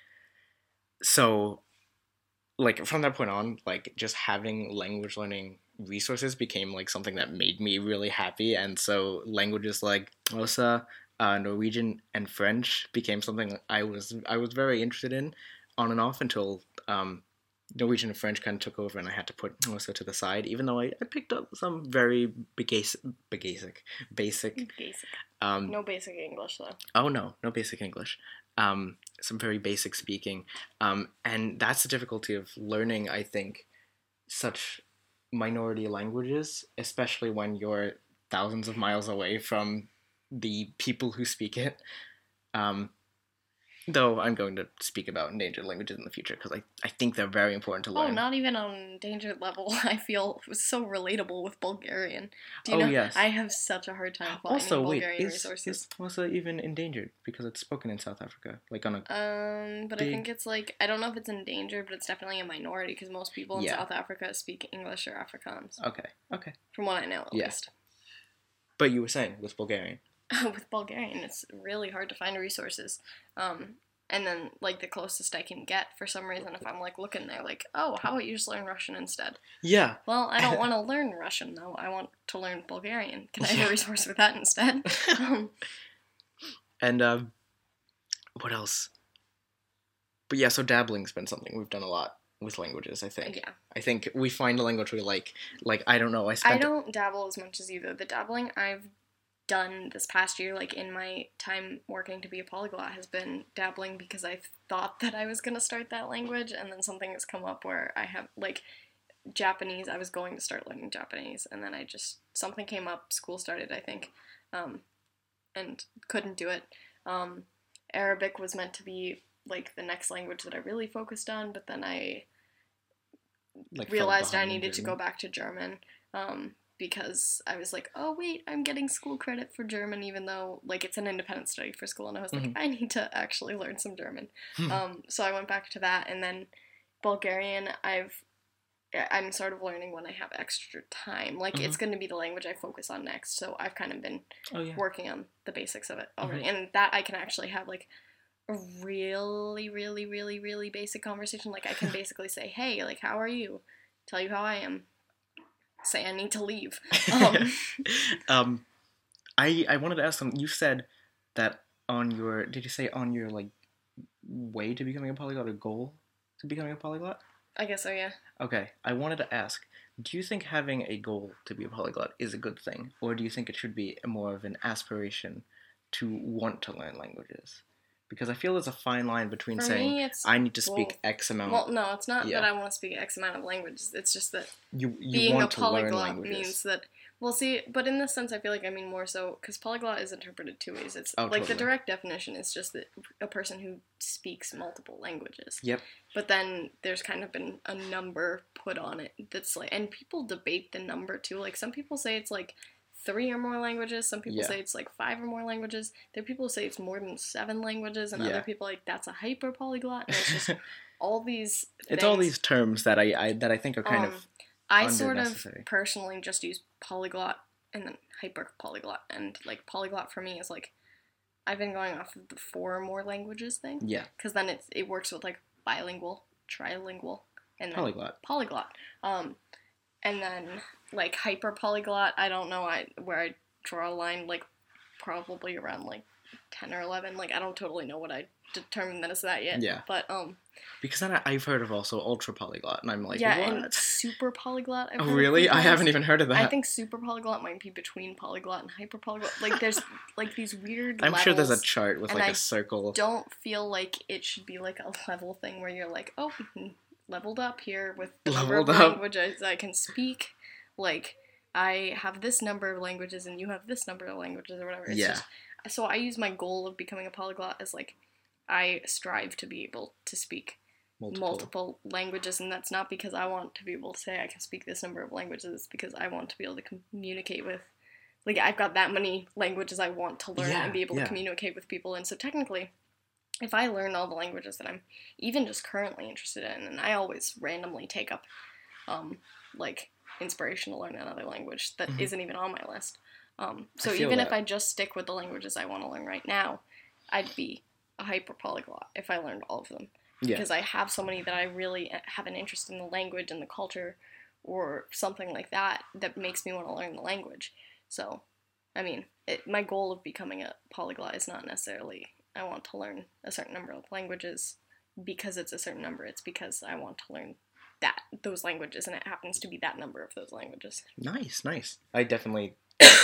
so like from that point on, like just having language learning resources became like something that made me really happy, and so languages like Osa, uh, Norwegian, and French became something I was I was very interested in on and off until um, Norwegian and French kind of took over, and I had to put Osa to the side, even though I, I picked up some very basic, basic, basic. Basic. Um, No basic English, though. Oh, no, no basic English. Um, some very basic speaking. Um, and that's the difficulty of learning, I think, such minority languages, especially when you're thousands of miles away from the people who speak it. Um, though I'm going to speak about endangered languages in the future, because I, I think they're very important to learn. Oh, not even on endangered level. I feel it was so relatable with Bulgarian. Do you Oh, know? yes. I have such a hard time finding Also, wait, Bulgarian is, resources. is Osa even endangered? Because it's spoken in South Africa, like on a... Um, but I big- think it's like, I don't know if it's endangered, but it's definitely a minority, because most people in Yeah. South Africa speak English or Afrikaans. Okay, okay. From what I know, at Yeah. least. But you were saying, with Bulgarian. With Bulgarian, it's really hard to find resources. Um, and then, like, the closest I can get, for some reason, if I'm, like, looking there, like, oh, how about you just learn Russian instead? Yeah. Well, I don't want to learn Russian, though. I want to learn Bulgarian. Can I have a resource for that instead? um, And, um, what else? But yeah, so dabbling's been something we've done a lot with languages, I think. yeah. I think we find a language we like. Like, I don't know, I spent... I don't dabble as much as you, though. The dabbling I've done this past year, like in my time working to be a polyglot, has been dabbling because I thought that I was going to start that language, and then something has come up where I have, like, Japanese, I was going to start learning Japanese, and then I just, something came up, school started, I think, um, and couldn't do it. Um, Arabic was meant to be, like, the next language that I really focused on, but then I like realized I needed to go back to German, um, because I was like, oh, wait, I'm getting school credit for German, even though, like, it's an independent study for school, and I was like, mm-hmm. I need to actually learn some German. um, so I went back to that, and then Bulgarian, I've, I'm sort of learning when I have extra time. Like, mm-hmm. it's going to be the language I focus on next, so I've kind of been oh, yeah. working on the basics of it already, mm-hmm. and that I can actually have, like, a really, really, really, really basic conversation. Like, I can basically say, hey, like, how are you? Tell you how I am. Say I need to leave. Um, um, I I wanted to ask them. You said that on your did you say on your like way to becoming a polyglot or goal to becoming a polyglot? I guess so. Yeah. Okay. I wanted to ask. Do you think having a goal to be a polyglot is a good thing, or do you think it should be more of an aspiration to want to learn languages? Because I feel there's a fine line between For saying me, I need to speak well, X amount. Well, no, it's not yeah. that I want to speak X amount of languages. It's just that you, you being want a to learn polyglot languages. means that. Well, see, but in this sense, I feel like I mean more so because polyglot is interpreted two ways. It's oh, like totally. The direct definition is just that a person who speaks multiple languages. Yep. But then there's kind of been a number put on it that's like, and people debate the number too. Like some people say it's like three or more languages. Some people yeah. say it's like five or more languages. There are people who say it's more than seven languages, and yeah. other people like that's a hyper polyglot. And it's just all these. It's things. all these terms that I, I that I think are kind um, of. I sort of personally just use polyglot and then hyper polyglot, and like polyglot for me is like I've been going off of the four or more languages thing. Yeah. Because then it's it works with like bilingual, trilingual, and then polyglot. Polyglot. Um. And then, like, hyper-polyglot, I don't know I, where I draw a line, like, probably around, like, ten or eleven. Like, I don't totally know what I determined that is that yet. Yeah. But, um... Because then I, I've heard of also ultra-polyglot, and I'm like, yeah, what? and super-polyglot. I've oh, really? I haven't even heard of that. I think super-polyglot might be between polyglot and hyper-polyglot. Like, there's, like, these weird I'm levels, sure there's a chart with, like, I a circle. don't feel like it should be, like, a level thing where you're like, oh, leveled up here with the number of languages I can speak. Like, I have this number of languages and you have this number of languages or whatever. It's yeah. Just, so I use my goal of becoming a polyglot as, like, I strive to be able to speak multiple. multiple languages, and that's not because I want to be able to say I can speak this number of languages. It's because I want to be able to communicate with, like, I've got that many languages I want to learn yeah, and be able yeah. to communicate with people. And so technically, if I learn all the languages that I'm even just currently interested in, and I always randomly take up, um, like, inspiration to learn another language that mm-hmm. isn't even on my list. Um, so even that. if I just stick with the languages I want to learn right now, I'd be a hyper polyglot if I learned all of them. Yeah. Because I have so many that I really have an interest in the language and the culture or something like that that makes me want to learn the language. So, I mean, it, my goal of becoming a polyglot is not necessarily I want to learn a certain number of languages because it's a certain number. It's because I want to learn that those languages, and it happens to be that number of those languages. Nice, nice. I definitely.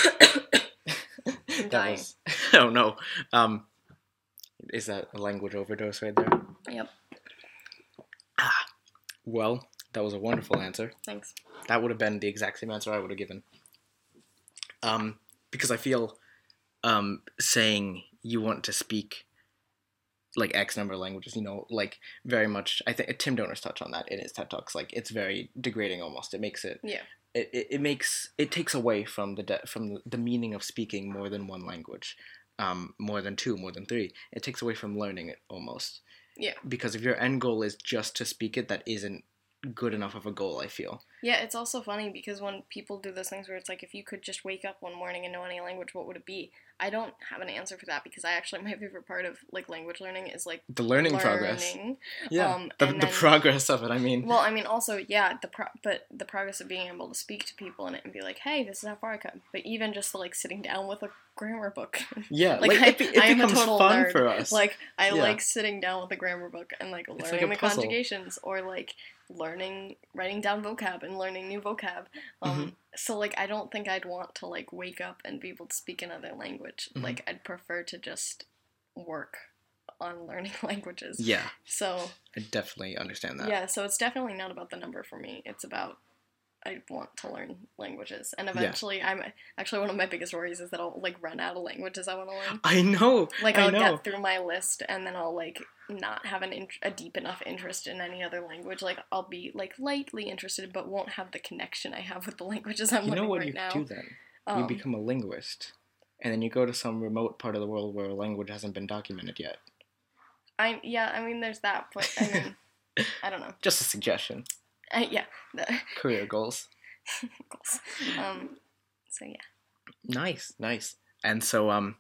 I'm dying. Was... oh no. Um, is that a language overdose right there? Yep. Ah, well, that was a wonderful answer. Thanks. That would have been the exact same answer I would have given. Um, because I feel, um, saying you want to speak like X number of languages, you know, like very much, I think Tim Donors touched on that in his TED Talks, like it's very degrading almost. It makes it, yeah. it, it, it makes, it takes away from the, de- from the, the meaning of speaking more than one language, um, more than two, more than three. It takes away from learning it almost. Yeah. Because if your end goal is just to speak it, that isn't good enough of a goal, I feel. Yeah, it's also funny because when people do those things where it's like, if you could just wake up one morning and know any language, what would it be? I don't have an answer for that because I actually, my favorite part of, like, language learning is, like, the learning, learning. progress. Yeah, um, the, the then, progress of it, I mean. Well, I mean, also, yeah, the pro- but the progress of being able to speak to people in it and be like, hey, this is how far I come. But even just, like, sitting down with a grammar book. Yeah, like, like I, it, it I am becomes a total fun nerd. for us. Like, I yeah. like sitting down with a grammar book and, like, learning like the puzzle. conjugations or, like, learning, writing down vocab and learning new vocab. Um, mm-hmm. so, like, I don't think I'd want to, like, wake up and be able to speak another language. Mhm. Like, I'd prefer to just work on learning languages. Yeah, So, I definitely understand that. yeah, so it's definitely not about the number for me. It's about I want to learn languages. And Yeah. eventually, I'm actually one of my biggest worries is that I'll, like, run out of languages I want to learn. I know. Like, I I'll know. get through my list, and then I'll, like, not have an int- a deep enough interest in any other language. Like, I'll be, like, lightly interested, but won't have the connection I have with the languages I'm You know learning what right you now. could do then? Um, You become a linguist, and then you go to some remote part of the world where a language hasn't been documented yet. I yeah, I mean, there's that, but I mean, I don't know. Just a suggestion. Uh, yeah, the Career goals. goals. Um, so yeah. Nice, nice. And so, um,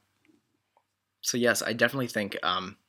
so yes, I definitely think, um,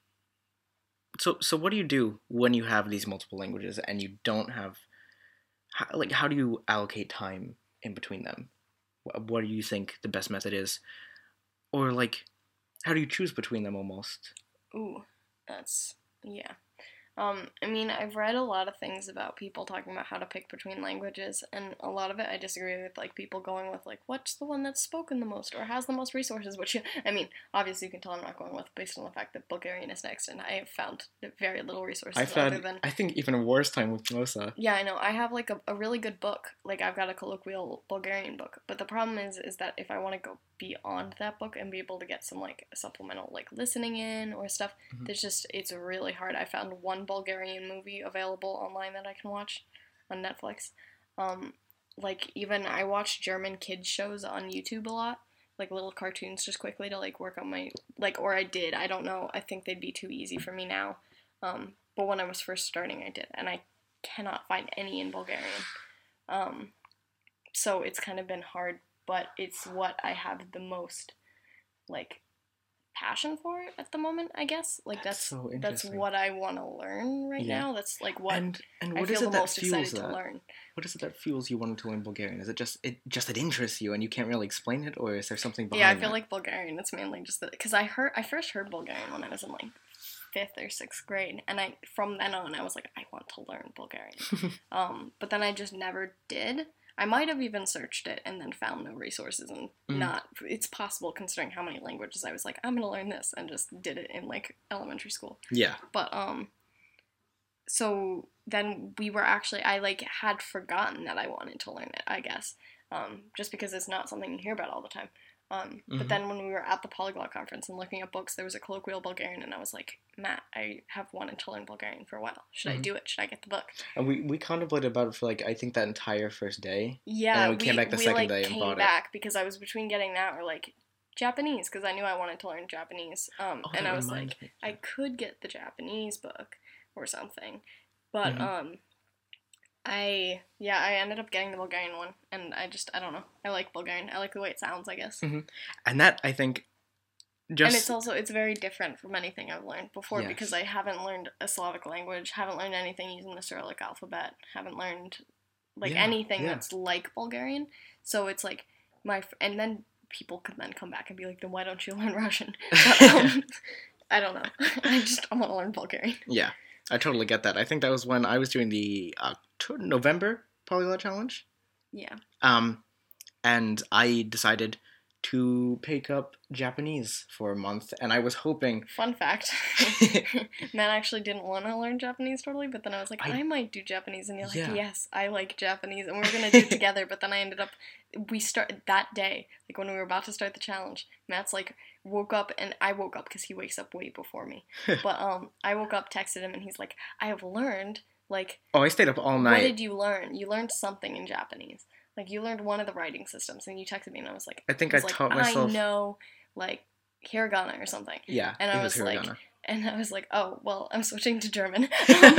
so, so what do you do when you have these multiple languages and you don't have, how, like, how do you allocate time in between them? What, what do you think the best method is? Or, like, how do you choose between them almost? Ooh, that's yeah. Um, I mean, I've read a lot of things about people talking about how to pick between languages, and a lot of it I disagree with, like, people going with, like, what's the one that's spoken the most, or has the most resources, which, I mean, obviously you can tell I'm not going with based on the fact that Bulgarian is next, and I have found very little resources I've other had, than... I think, even a worse time with Mimosa. Yeah, I know. I have, like, a, a really good book. Like, I've got a colloquial Bulgarian book, but the problem is, is that if I want to go beyond that book and be able to get some, like, supplemental, like, listening in or stuff, Mhm. there's just, it's really hard. I found one Bulgarian movie available online that I can watch on Netflix. Um, like, even I watch German kids shows on YouTube a lot, like, little cartoons just quickly to, like, work on my, like, or I did, I don't know, I think they'd be too easy for me now, um, but when I was first starting I did, and I cannot find any in Bulgarian, um, so it's kind of been hard, but it's what I have the most, like, passion for at the moment, I guess. Like, That's that's so that's interesting. what I want to learn right Yeah. now. That's, like, what And and I what feel is the it that most fuels excited that? to learn. What is it that fuels you wanting to learn Bulgarian? Is it just it just it interests you and you can't really explain it, or is there something behind Yeah, I that? feel like Bulgarian, it's mainly just that, because I heard, I first heard Bulgarian when I was in, like, fifth or sixth grade, and I, from then on, I was like, I want to learn Bulgarian. um, but then I just never did. I might have even searched it and then found no resources, and Mhm. not, it's possible considering how many languages I was like, I'm gonna learn this, and just did it in, like, elementary school. Yeah. But, um, so then we were actually, I, like, had forgotten that I wanted to learn it, I guess, um, just because it's not something you hear about all the time. Um, Mhm. But then when we were at the Polyglot Conference and looking at books, there was a colloquial Bulgarian, and I was like, Matt, I have wanted to learn Bulgarian for a while. Should I Mhm. do it? Should I get the book? And we, we contemplated about it for, like, I think that entire first day. Yeah, And then we came back the we, second like, day and came bought it. back because I was between getting that or, like, Japanese, because I knew I wanted to learn Japanese. Um, Oh, and that I was reminds like, me. I could get the Japanese book or something. But, Mhm. um, I, yeah, I ended up getting the Bulgarian one, and I just, I don't know. I like Bulgarian. I like the way it sounds, I guess. Mhm. And that, I think, just... And it's also, it's very different from anything I've learned before, Yes. because I haven't learned a Slavic language, haven't learned anything using the Cyrillic alphabet, haven't learned, like, Yeah, anything yeah. that's like Bulgarian. So it's like, my, fr- and then people could then come back and be like, then why don't you learn Russian? But, um, I don't know. I just, I want to learn Bulgarian. Yeah, I totally get that. I think that was when I was doing the October, November Polyglot Challenge. Yeah. Um, and I decided to pick up Japanese for a month, and I was hoping... Fun fact, Matt actually didn't want to learn Japanese totally, but then I was like, I, I- might do Japanese, and you're Yeah. like, yes, I like Japanese, and we were going to do it together, but then I ended up, we started that day, like when we were about to start the challenge, Matt's like, woke up, and I woke up because he wakes up way before me, but um, I woke up, texted him, and he's like, I have learned, like, Oh, I stayed up all what night. did you learn? You learned something in Japanese. Like, you learned one of the writing systems, and you texted me, and I was like, I think I I was like, taught myself... I know, like, hiragana or something. Yeah, And it I was was like, hiragana. and I was like, oh, well, I'm switching to German.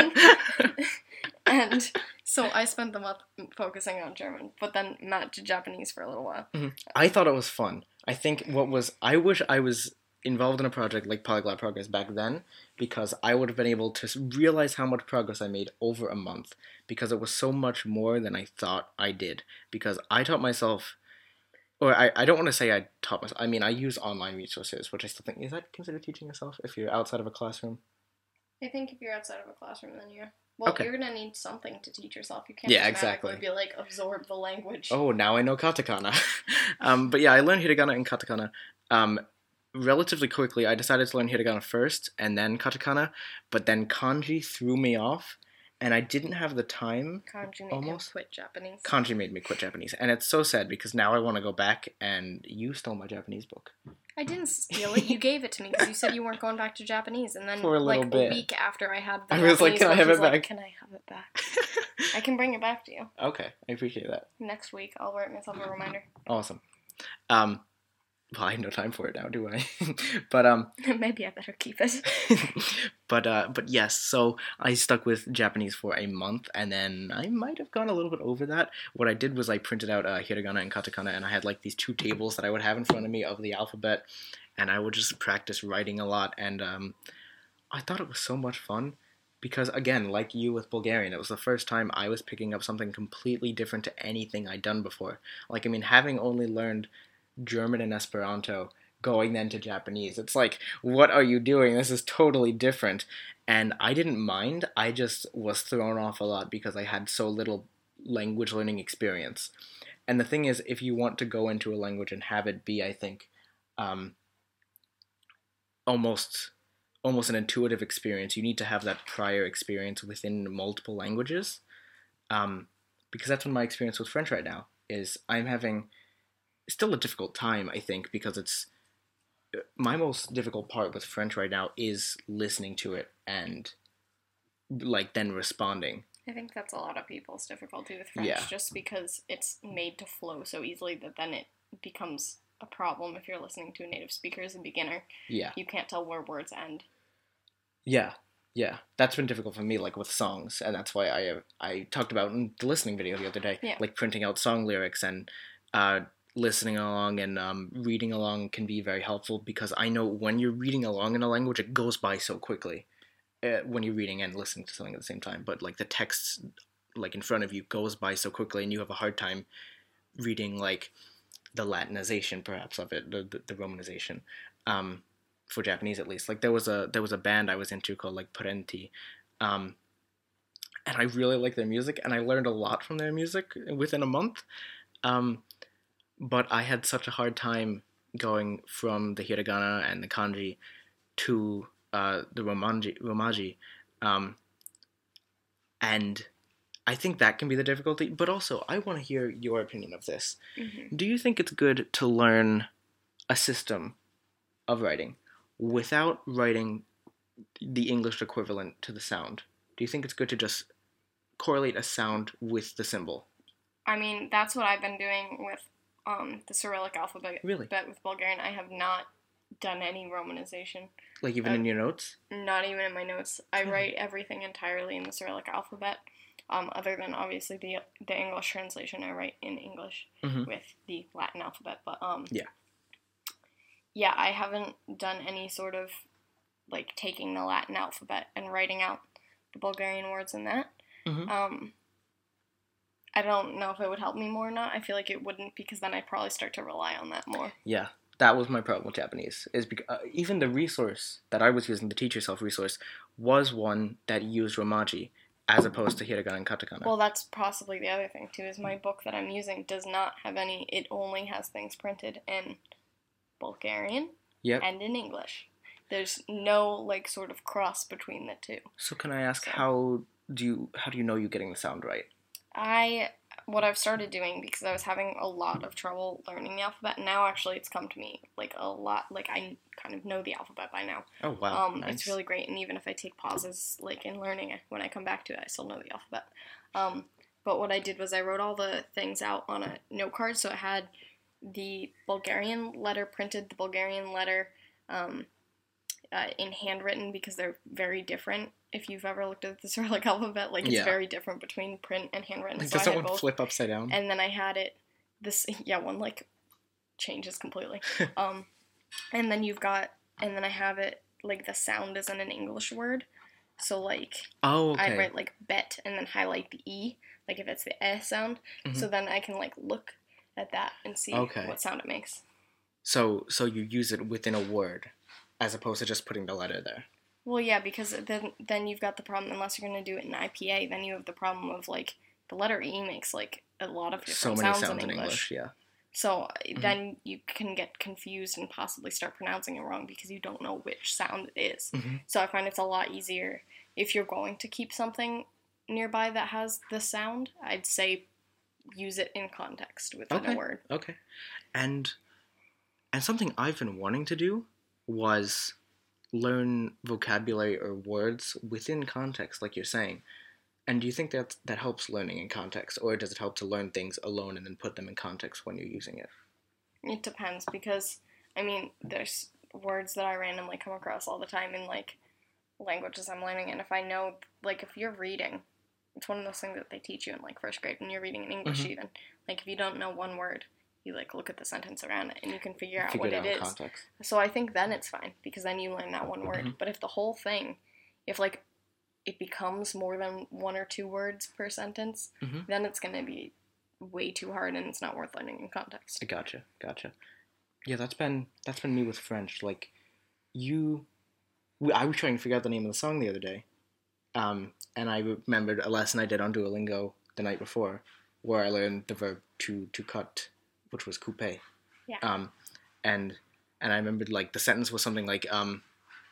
And so I spent the month focusing on German, but then Matt did Japanese for a little while. I thought it was fun. I think what was... I wish I was involved in a project like Polyglot Progress back then, because I would have been able to realize how much progress I made over a month, because it was so much more than I thought I did. Because I taught myself... Or I, I don't want to say I taught myself. I mean, I use online resources, which I still think... Is that considered teaching yourself if you're outside of a classroom? I think if you're outside of a classroom, then yeah. Well, Okay. you're gonna need something to teach yourself. You can't Yeah, just exactly. magically be like, absorb the language. Oh, now I know katakana. um, but yeah, I learned hiragana and katakana um, relatively quickly. I decided to learn hiragana first and then katakana, but then kanji threw me off, and I didn't have the time. Kanji made Almost. him quit Japanese. Kanji made me quit Japanese, and it's so sad because now I want to go back, and you stole my Japanese book. I didn't steal it. You gave it to me because you said you weren't going back to Japanese, and then For a little like bit. a week after I had the I was like, Japanese "Can I book, have he's it like, back?" Can I have it back? I can bring it back to you Okay, I appreciate that. next week. I'll write myself a reminder. Awesome. Um, well, I have no time for it now, do I? but um, Maybe I better keep it. but uh, but yes. So I stuck with Japanese for a month, and then I might have gone a little bit over that. What I did was I printed out uh, hiragana and katakana, and I had like these two tables that I would have in front of me of the alphabet, and I would just practice writing a lot. And um, I thought it was so much fun. Because, again, like you with Bulgarian, it was the first time I was picking up something completely different to anything I'd done before. Like, I mean, having only learned German and Esperanto, going then to Japanese, it's like, what are you doing? This is totally different. And I didn't mind. I just was thrown off a lot because I had so little language learning experience. And the thing is, if you want to go into a language and have it be, I think, um, almost... almost an intuitive experience, you need to have that prior experience within multiple languages. Um, because that's been my experience with French right now, is I'm having still a difficult time, I think, because it's my most difficult part with French right now is listening to it and like then responding. I think that's a lot of people's difficulty with French, Yeah. just because it's made to flow so easily that then it becomes a problem if you're listening to a native speaker as a beginner. Yeah. You can't tell where words end. Yeah. Yeah. That's been difficult for me, like with songs, and that's why I uh, I talked about in the listening video the other day, Yeah. like printing out song lyrics and uh, listening along and um, reading along can be very helpful because I know when you're reading along in a language, it goes by so quickly uh, when you're reading and listening to something at the same time. But like the text, like in front of you, goes by so quickly, and you have a hard time reading like the Latinization, perhaps, of it, the the, the Romanization, um, for Japanese at least. Like there was a there was a band I was into called like Parenti, um, and I really liked their music, and I learned a lot from their music within a month. Um, but I had such a hard time going from the hiragana and the kanji to uh, the romanji, romaji, um, and I think that can be the difficulty. But also, I want to hear your opinion of this. Mm-hmm. Do you think it's good to learn a system of writing without writing the English equivalent to the sound? Do you think it's good to just correlate a sound with the symbol? I mean, that's what I've been doing with um, the Cyrillic alphabet. Really? But with Bulgarian, I have not done any romanization. Like even Uh, in your notes? Not even in my notes. I Hmm. write everything entirely in the Cyrillic alphabet. Um, other than obviously the the English translation, I write in English Mhm. with the Latin alphabet. But um, Yeah. yeah, I haven't done any sort of like taking the Latin alphabet and writing out the Bulgarian words in that. Mhm. Um, I don't know if it would help me more or not. I feel like it wouldn't, because then I'd probably start to rely on that more. Yeah, that was my problem with Japanese. Is because uh, even the resource that I was using, the Teach Yourself resource, was one that used romaji as opposed to hiragana and katakana. Well, that's possibly the other thing too. Is my book that I'm using does not have any. It only has things printed in Bulgarian Yep. and in English. There's no like sort of cross between the two. So can I ask So- how do you how do you know you're getting the sound right? I what I've started doing, because I was having a lot of trouble learning the alphabet, and now actually it's come to me like a lot. Like I kind of know the alphabet by now. Oh wow, Um, nice. It's really great, and even if I take pauses, like in learning it, when I come back to it, I still know the alphabet. Um, but what I did was I wrote all the things out on a note card, so it had the Bulgarian letter printed, the Bulgarian letter um, uh, in handwritten, because they're very different. If you've ever looked at the Cyrillic alphabet, like it's Yeah. very different between print and handwritten. Like, so I does that had one both. flip upside down? And then I had it, this, yeah, one like changes completely. um, and then you've got, and then I have it, like the sound is in an English word. So like, oh, okay. I'd write like bet and then highlight the E, like if it's the eh sound. Mhm. So then I can like look at that and see Okay. what sound it makes. So so you use it within a word, as opposed to just putting the letter there. Well, yeah, because then then you've got the problem, unless you're going to do it in I P A, then you have the problem of, like, the letter E makes, like, a lot of different So many sounds, sounds in in English. English, yeah. So Mhm. then you can get confused and possibly start pronouncing it wrong because you don't know which sound it is. Mm-hmm. So I find it's a lot easier if you're going to keep something nearby that has the sound. I'd say use it in context within Okay. a word. Okay. And and something I've been wanting to do was learn vocabulary or words within context, like you're saying. And do you think that that helps learning in context, or does it help to learn things alone and then put them in context when you're using it? It depends because, I mean, there's words that I randomly come across all the time in, like, languages I'm learning, and if I know, like, if you're reading, it's one of those things that they teach you in, like, first grade when you're reading in English. Mhm. Even, like, if you don't know one word, you, like, look at the sentence around it and you can figure out Figure what it out it in is. context. So I think then it's fine because then you learn that one word. Mhm. But if the whole thing, if, like, it becomes more than one or two words per sentence, Mhm. then it's going to be way too hard and it's not worth learning in context. I gotcha, gotcha. Yeah, that's been that's been me with French. Like, you, we, I was trying to figure out the name of the song the other day, um, and I remembered a lesson I did on Duolingo the night before, where I learned the verb to to cut, which was couper. Yeah. Um, and and I remembered, like, the sentence was something like, um,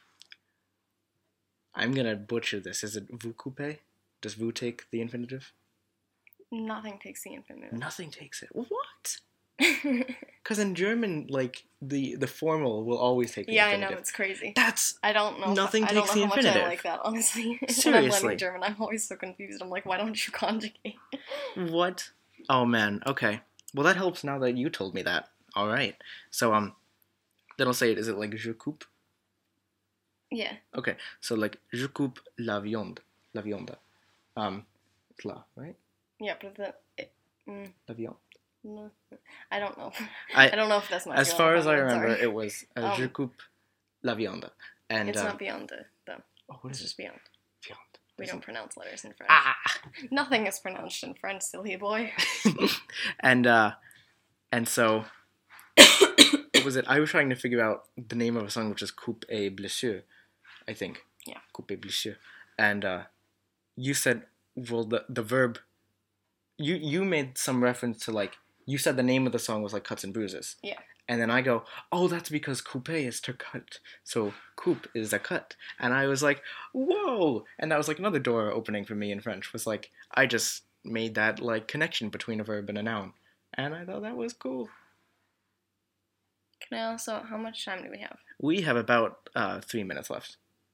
I'm gonna butcher this. Is it vous coupez? Does vous take the infinitive? Nothing takes the infinitive. Nothing takes it. What? Because in German, like, the the formal will always take the Yeah, I infinitive. know, it's crazy. That's I don't know. Nothing if, I don't takes know the how much infinitive. I like that, honestly. When I'm Seriously. learning German, I'm always so confused. I'm like, why don't you conjugate? What? Oh man. Okay. Well, that helps now that you told me that. All right. So um, then I'll say it. Is it like je coupe? Yeah. Okay. So like je coupe la viande, la viande. Um, it's la, right? Yeah, but the it, mm, La viande. no, I don't know. I, I don't know if that's not as far as I remember, sorry. it was uh, je Um, coupe la viande, and It's uh, not beyond the though. oh, what It's is just it? beyond. Viande. We Is don't it? pronounce letters in French. Ah. Nothing is pronounced in French, silly boy. and uh, and so what was it? I was trying to figure out the name of a song, which is Coupe et Blessure, I think. Yeah. Coupe et Blessure, and uh, you said, well, the the verb. You you made some reference to, like, you said the name of the song was like Cuts and Bruises. Yeah. And then I go, oh, that's because coupe is to cut. So coupe is a cut. And I was like, whoa! And that was like another door opening for me in French. Was like, I just made that, like, connection between a verb and a noun. And I thought that was cool. Can I also, how much time do we have? We have about uh, three minutes left.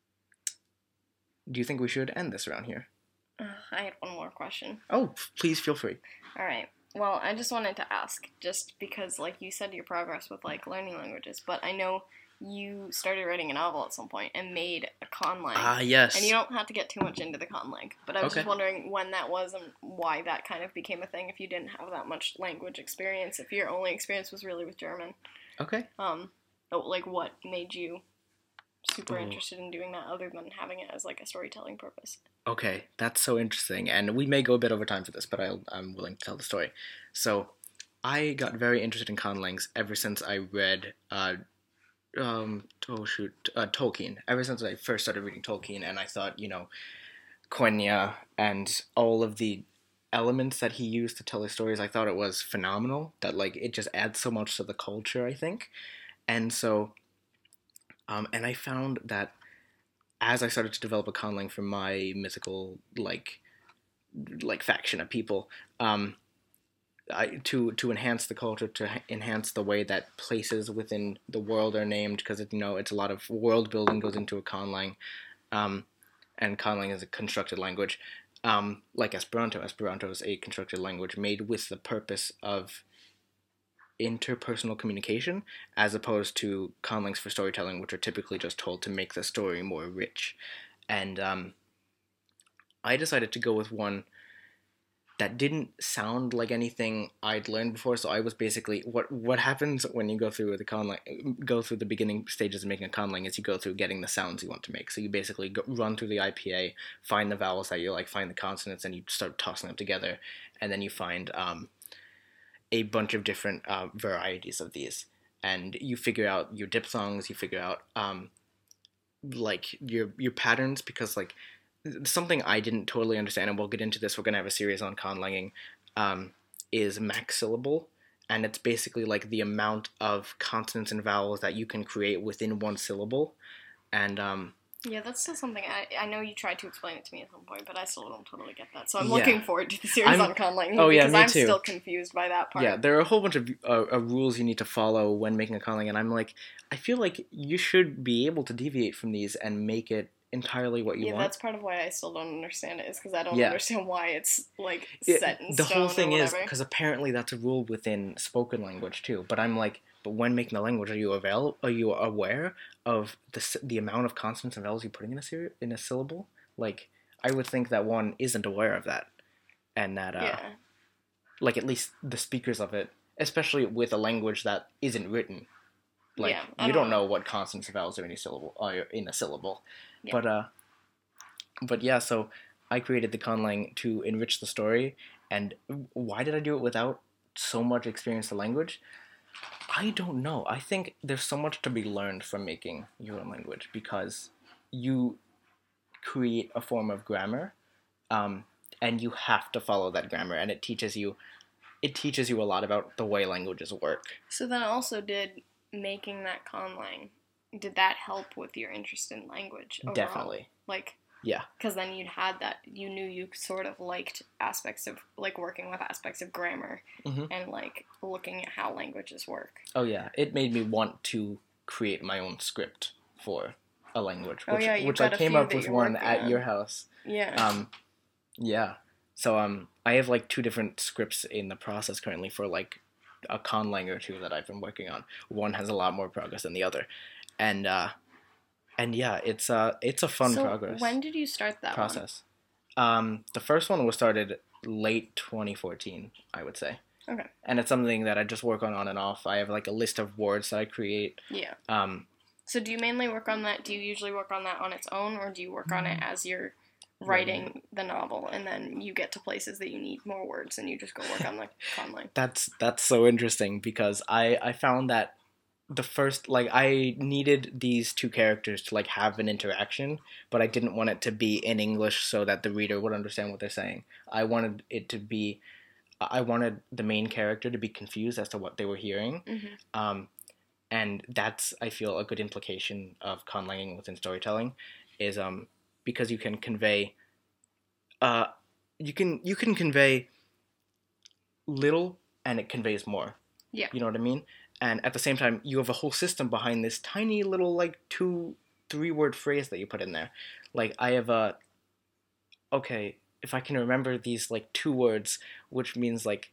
Do you think we should end this around here? Uh, I had one more question. Oh, please feel free. All right. Well, I just wanted to ask, just because, like, you said your progress with, like, learning languages, but I know you started writing a novel at some point and made a conlang. Ah, yes. And you don't have to get too much into the conlang, but I was Okay. just wondering when that was and why that kind of became a thing if you didn't have that much language experience, if your only experience was really with German. Okay. Um, oh, like, what made you super Oh. interested in doing that other than having it as, like, a storytelling purpose? Okay, that's so interesting, and we may go a bit over time for this, but I'll, I'm willing to tell the story. So, I got very interested in conlangs ever since I read, uh, um, oh shoot, uh, Tolkien. Ever since I first started reading Tolkien, and I thought, you know, Quenya and all of the elements that he used to tell his stories, I thought it was phenomenal. That, like, it just adds so much to the culture, I think. And so, um, and I found that as I started to develop a conlang for my mythical, like, like faction of people, um, I, to to enhance the culture, to ha- enhance the way that places within the world are named, because, you know, it's a lot of world building goes into a conlang, um, and conlang is a constructed language, um, like Esperanto. Esperanto is a constructed language made with the purpose of interpersonal communication, as opposed to conlangs for storytelling, which are typically just told to make the story more rich. And um, I decided to go with one that didn't sound like anything I'd learned before. So I was basically, what what happens when you go through the conlang, go through the beginning stages of making a conlang is you go through getting the sounds you want to make. So you basically go, run through the I P A, find the vowels that you like, find the consonants, and you start tossing them together, and then you find um, a bunch of different uh, varieties of these, and you figure out your diphthongs, you figure out um, like your your patterns, because like something I didn't totally understand, and we'll get into this. We're gonna have a series on conlanging. Um, is max syllable, and it's basically like the amount of consonants and vowels that you can create within one syllable, and um, Yeah, that's still something I I know you tried to explain it to me at some point, but I still don't totally get that. So I'm Yeah. looking forward to the series I'm- on conlanging oh, yeah, because me I'm too. still confused by that part. yeah, there are a whole bunch of uh, uh, rules you need to follow when making a conlang, and I'm like, I feel like you should be able to deviate from these and make it entirely what you yeah, want. that's part of why I still don't understand it, is because I don't Yeah. understand why it's like It- set in the stone whole thing or is whatever. because apparently that's a rule within spoken language too. But I'm like, but when making the language, are you avail- Are you aware of the s- the amount of consonants and vowels you're putting in a ser- in a syllable? Like, I would think that one isn't aware of that, and that uh, Yeah. like at least the speakers of it, especially with a language that isn't written, like Yeah, I you don't don't know. know what consonants and vowels are in a syllable, are in a syllable. Yeah. But uh, but yeah, so I created the conlang to enrich the story. And why did I do it without so much experience the language? I don't know. I think there's so much to be learned from making your own language, because you create a form of grammar, um, and you have to follow that grammar, and it teaches you it teaches you a lot about the way languages work. So then also did making that conlang, did that help with your interest in language overall? Definitely. Like, Yeah. because then you'd had that, you knew you sort of liked aspects of, like, working with aspects of grammar Mhm. and, like, looking at how languages work. Oh yeah, it made me want to create my own script for a language, Oh, which yeah, you've which I got a came few up that with you're one working at on. your house. Yeah. Um, yeah. So um, I have like two different scripts in the process currently for like a conlang or two that I've been working on. One has a lot more progress than the other, and uh, and yeah, it's uh, it's a fun so progress when did you start that process. Um, the first one was started late twenty fourteen, I would say. Okay. And it's something that I just work on on and off. I have like a list of words that I create. one? Yeah. Um, So do you mainly work on that, do you usually work on that on its own, or do you work on it as you're writing Writing. the novel, and then you get to places that you need more words and you just go work on the conlang? that's that's so interesting, because I I found that the first, like, I needed these two characters to like have an interaction, but I didn't want it to be in English so that the reader would understand what they're saying. I wanted it to be I wanted the main character to be confused as to what they were hearing. Mm-hmm. Um, and that's, I feel, a good implication of conlanging within storytelling, is um because you can convey uh you can you can convey little and it conveys more. Yeah. You know what I mean? And at the same time, you have a whole system behind this tiny little like two three word phrase that you put in there. Like I have a okay, if I can remember these like two words, which means like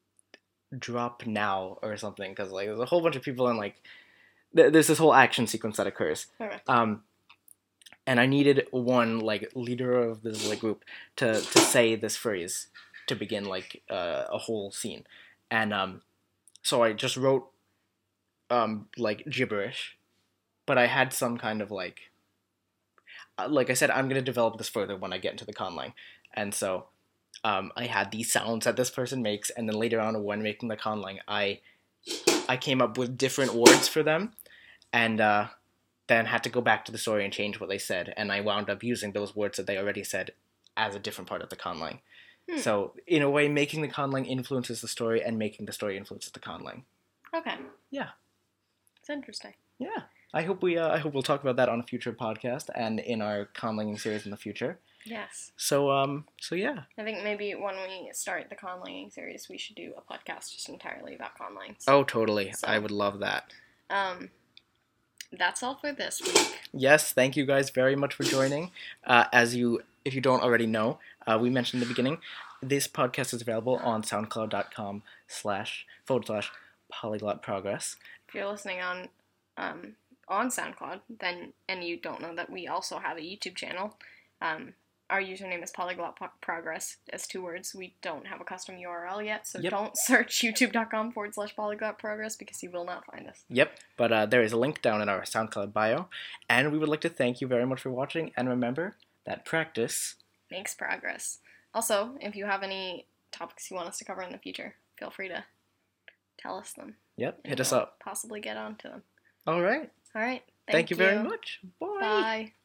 drop now or something, because like there's a whole bunch of people and like th- there's this whole action sequence that occurs. Okay. Um, and I needed one like leader of this like group to to say this phrase to begin like uh, a whole scene, and um, so I just wrote um like gibberish, but I had some kind of like uh, like I said, I'm gonna develop this further when I get into the conlang, and so um, I had these sounds that this person makes, and then later on when making the conlang, I I came up with different words for them, and uh, then had to go back to the story and change what they said, and I wound up using those words that they already said as a different part of the conlang. Hmm. So in a way, making the conlang influences the story, and making the story influences the conlang. Okay. Yeah. It's interesting. Yeah. I hope we uh, I hope we'll talk about that on a future podcast and in our conlanging series in the future. Yes. So um so yeah. I think maybe when we start the conlanging series, we should do a podcast just entirely about conlang. So, Oh, totally. So- I would love that. um, that's all for this week. Yes, thank you guys very much for joining. Uh, as you, if you don't already know, uh, we mentioned in the beginning, this podcast is available on soundcloud.com slash forward slash polyglot progress. If you're listening on um, on SoundCloud, then and you don't know that we also have a YouTube channel, um, our username is Polyglot Po- Progress as two words. We don't have a custom U R L yet, so Yep. don't search youtube.com forward slash Polyglot Progress because you will not find us. Yep, but uh, there is a link down in our SoundCloud bio, and we would like to thank you very much for watching, and remember that practice Makes progress. Also, if you have any topics you want us to cover in the future, feel free to tell us them. Yep, and hit us we'll up. Possibly get onto them. All right. All right. Thank, you very much. Bye. Bye.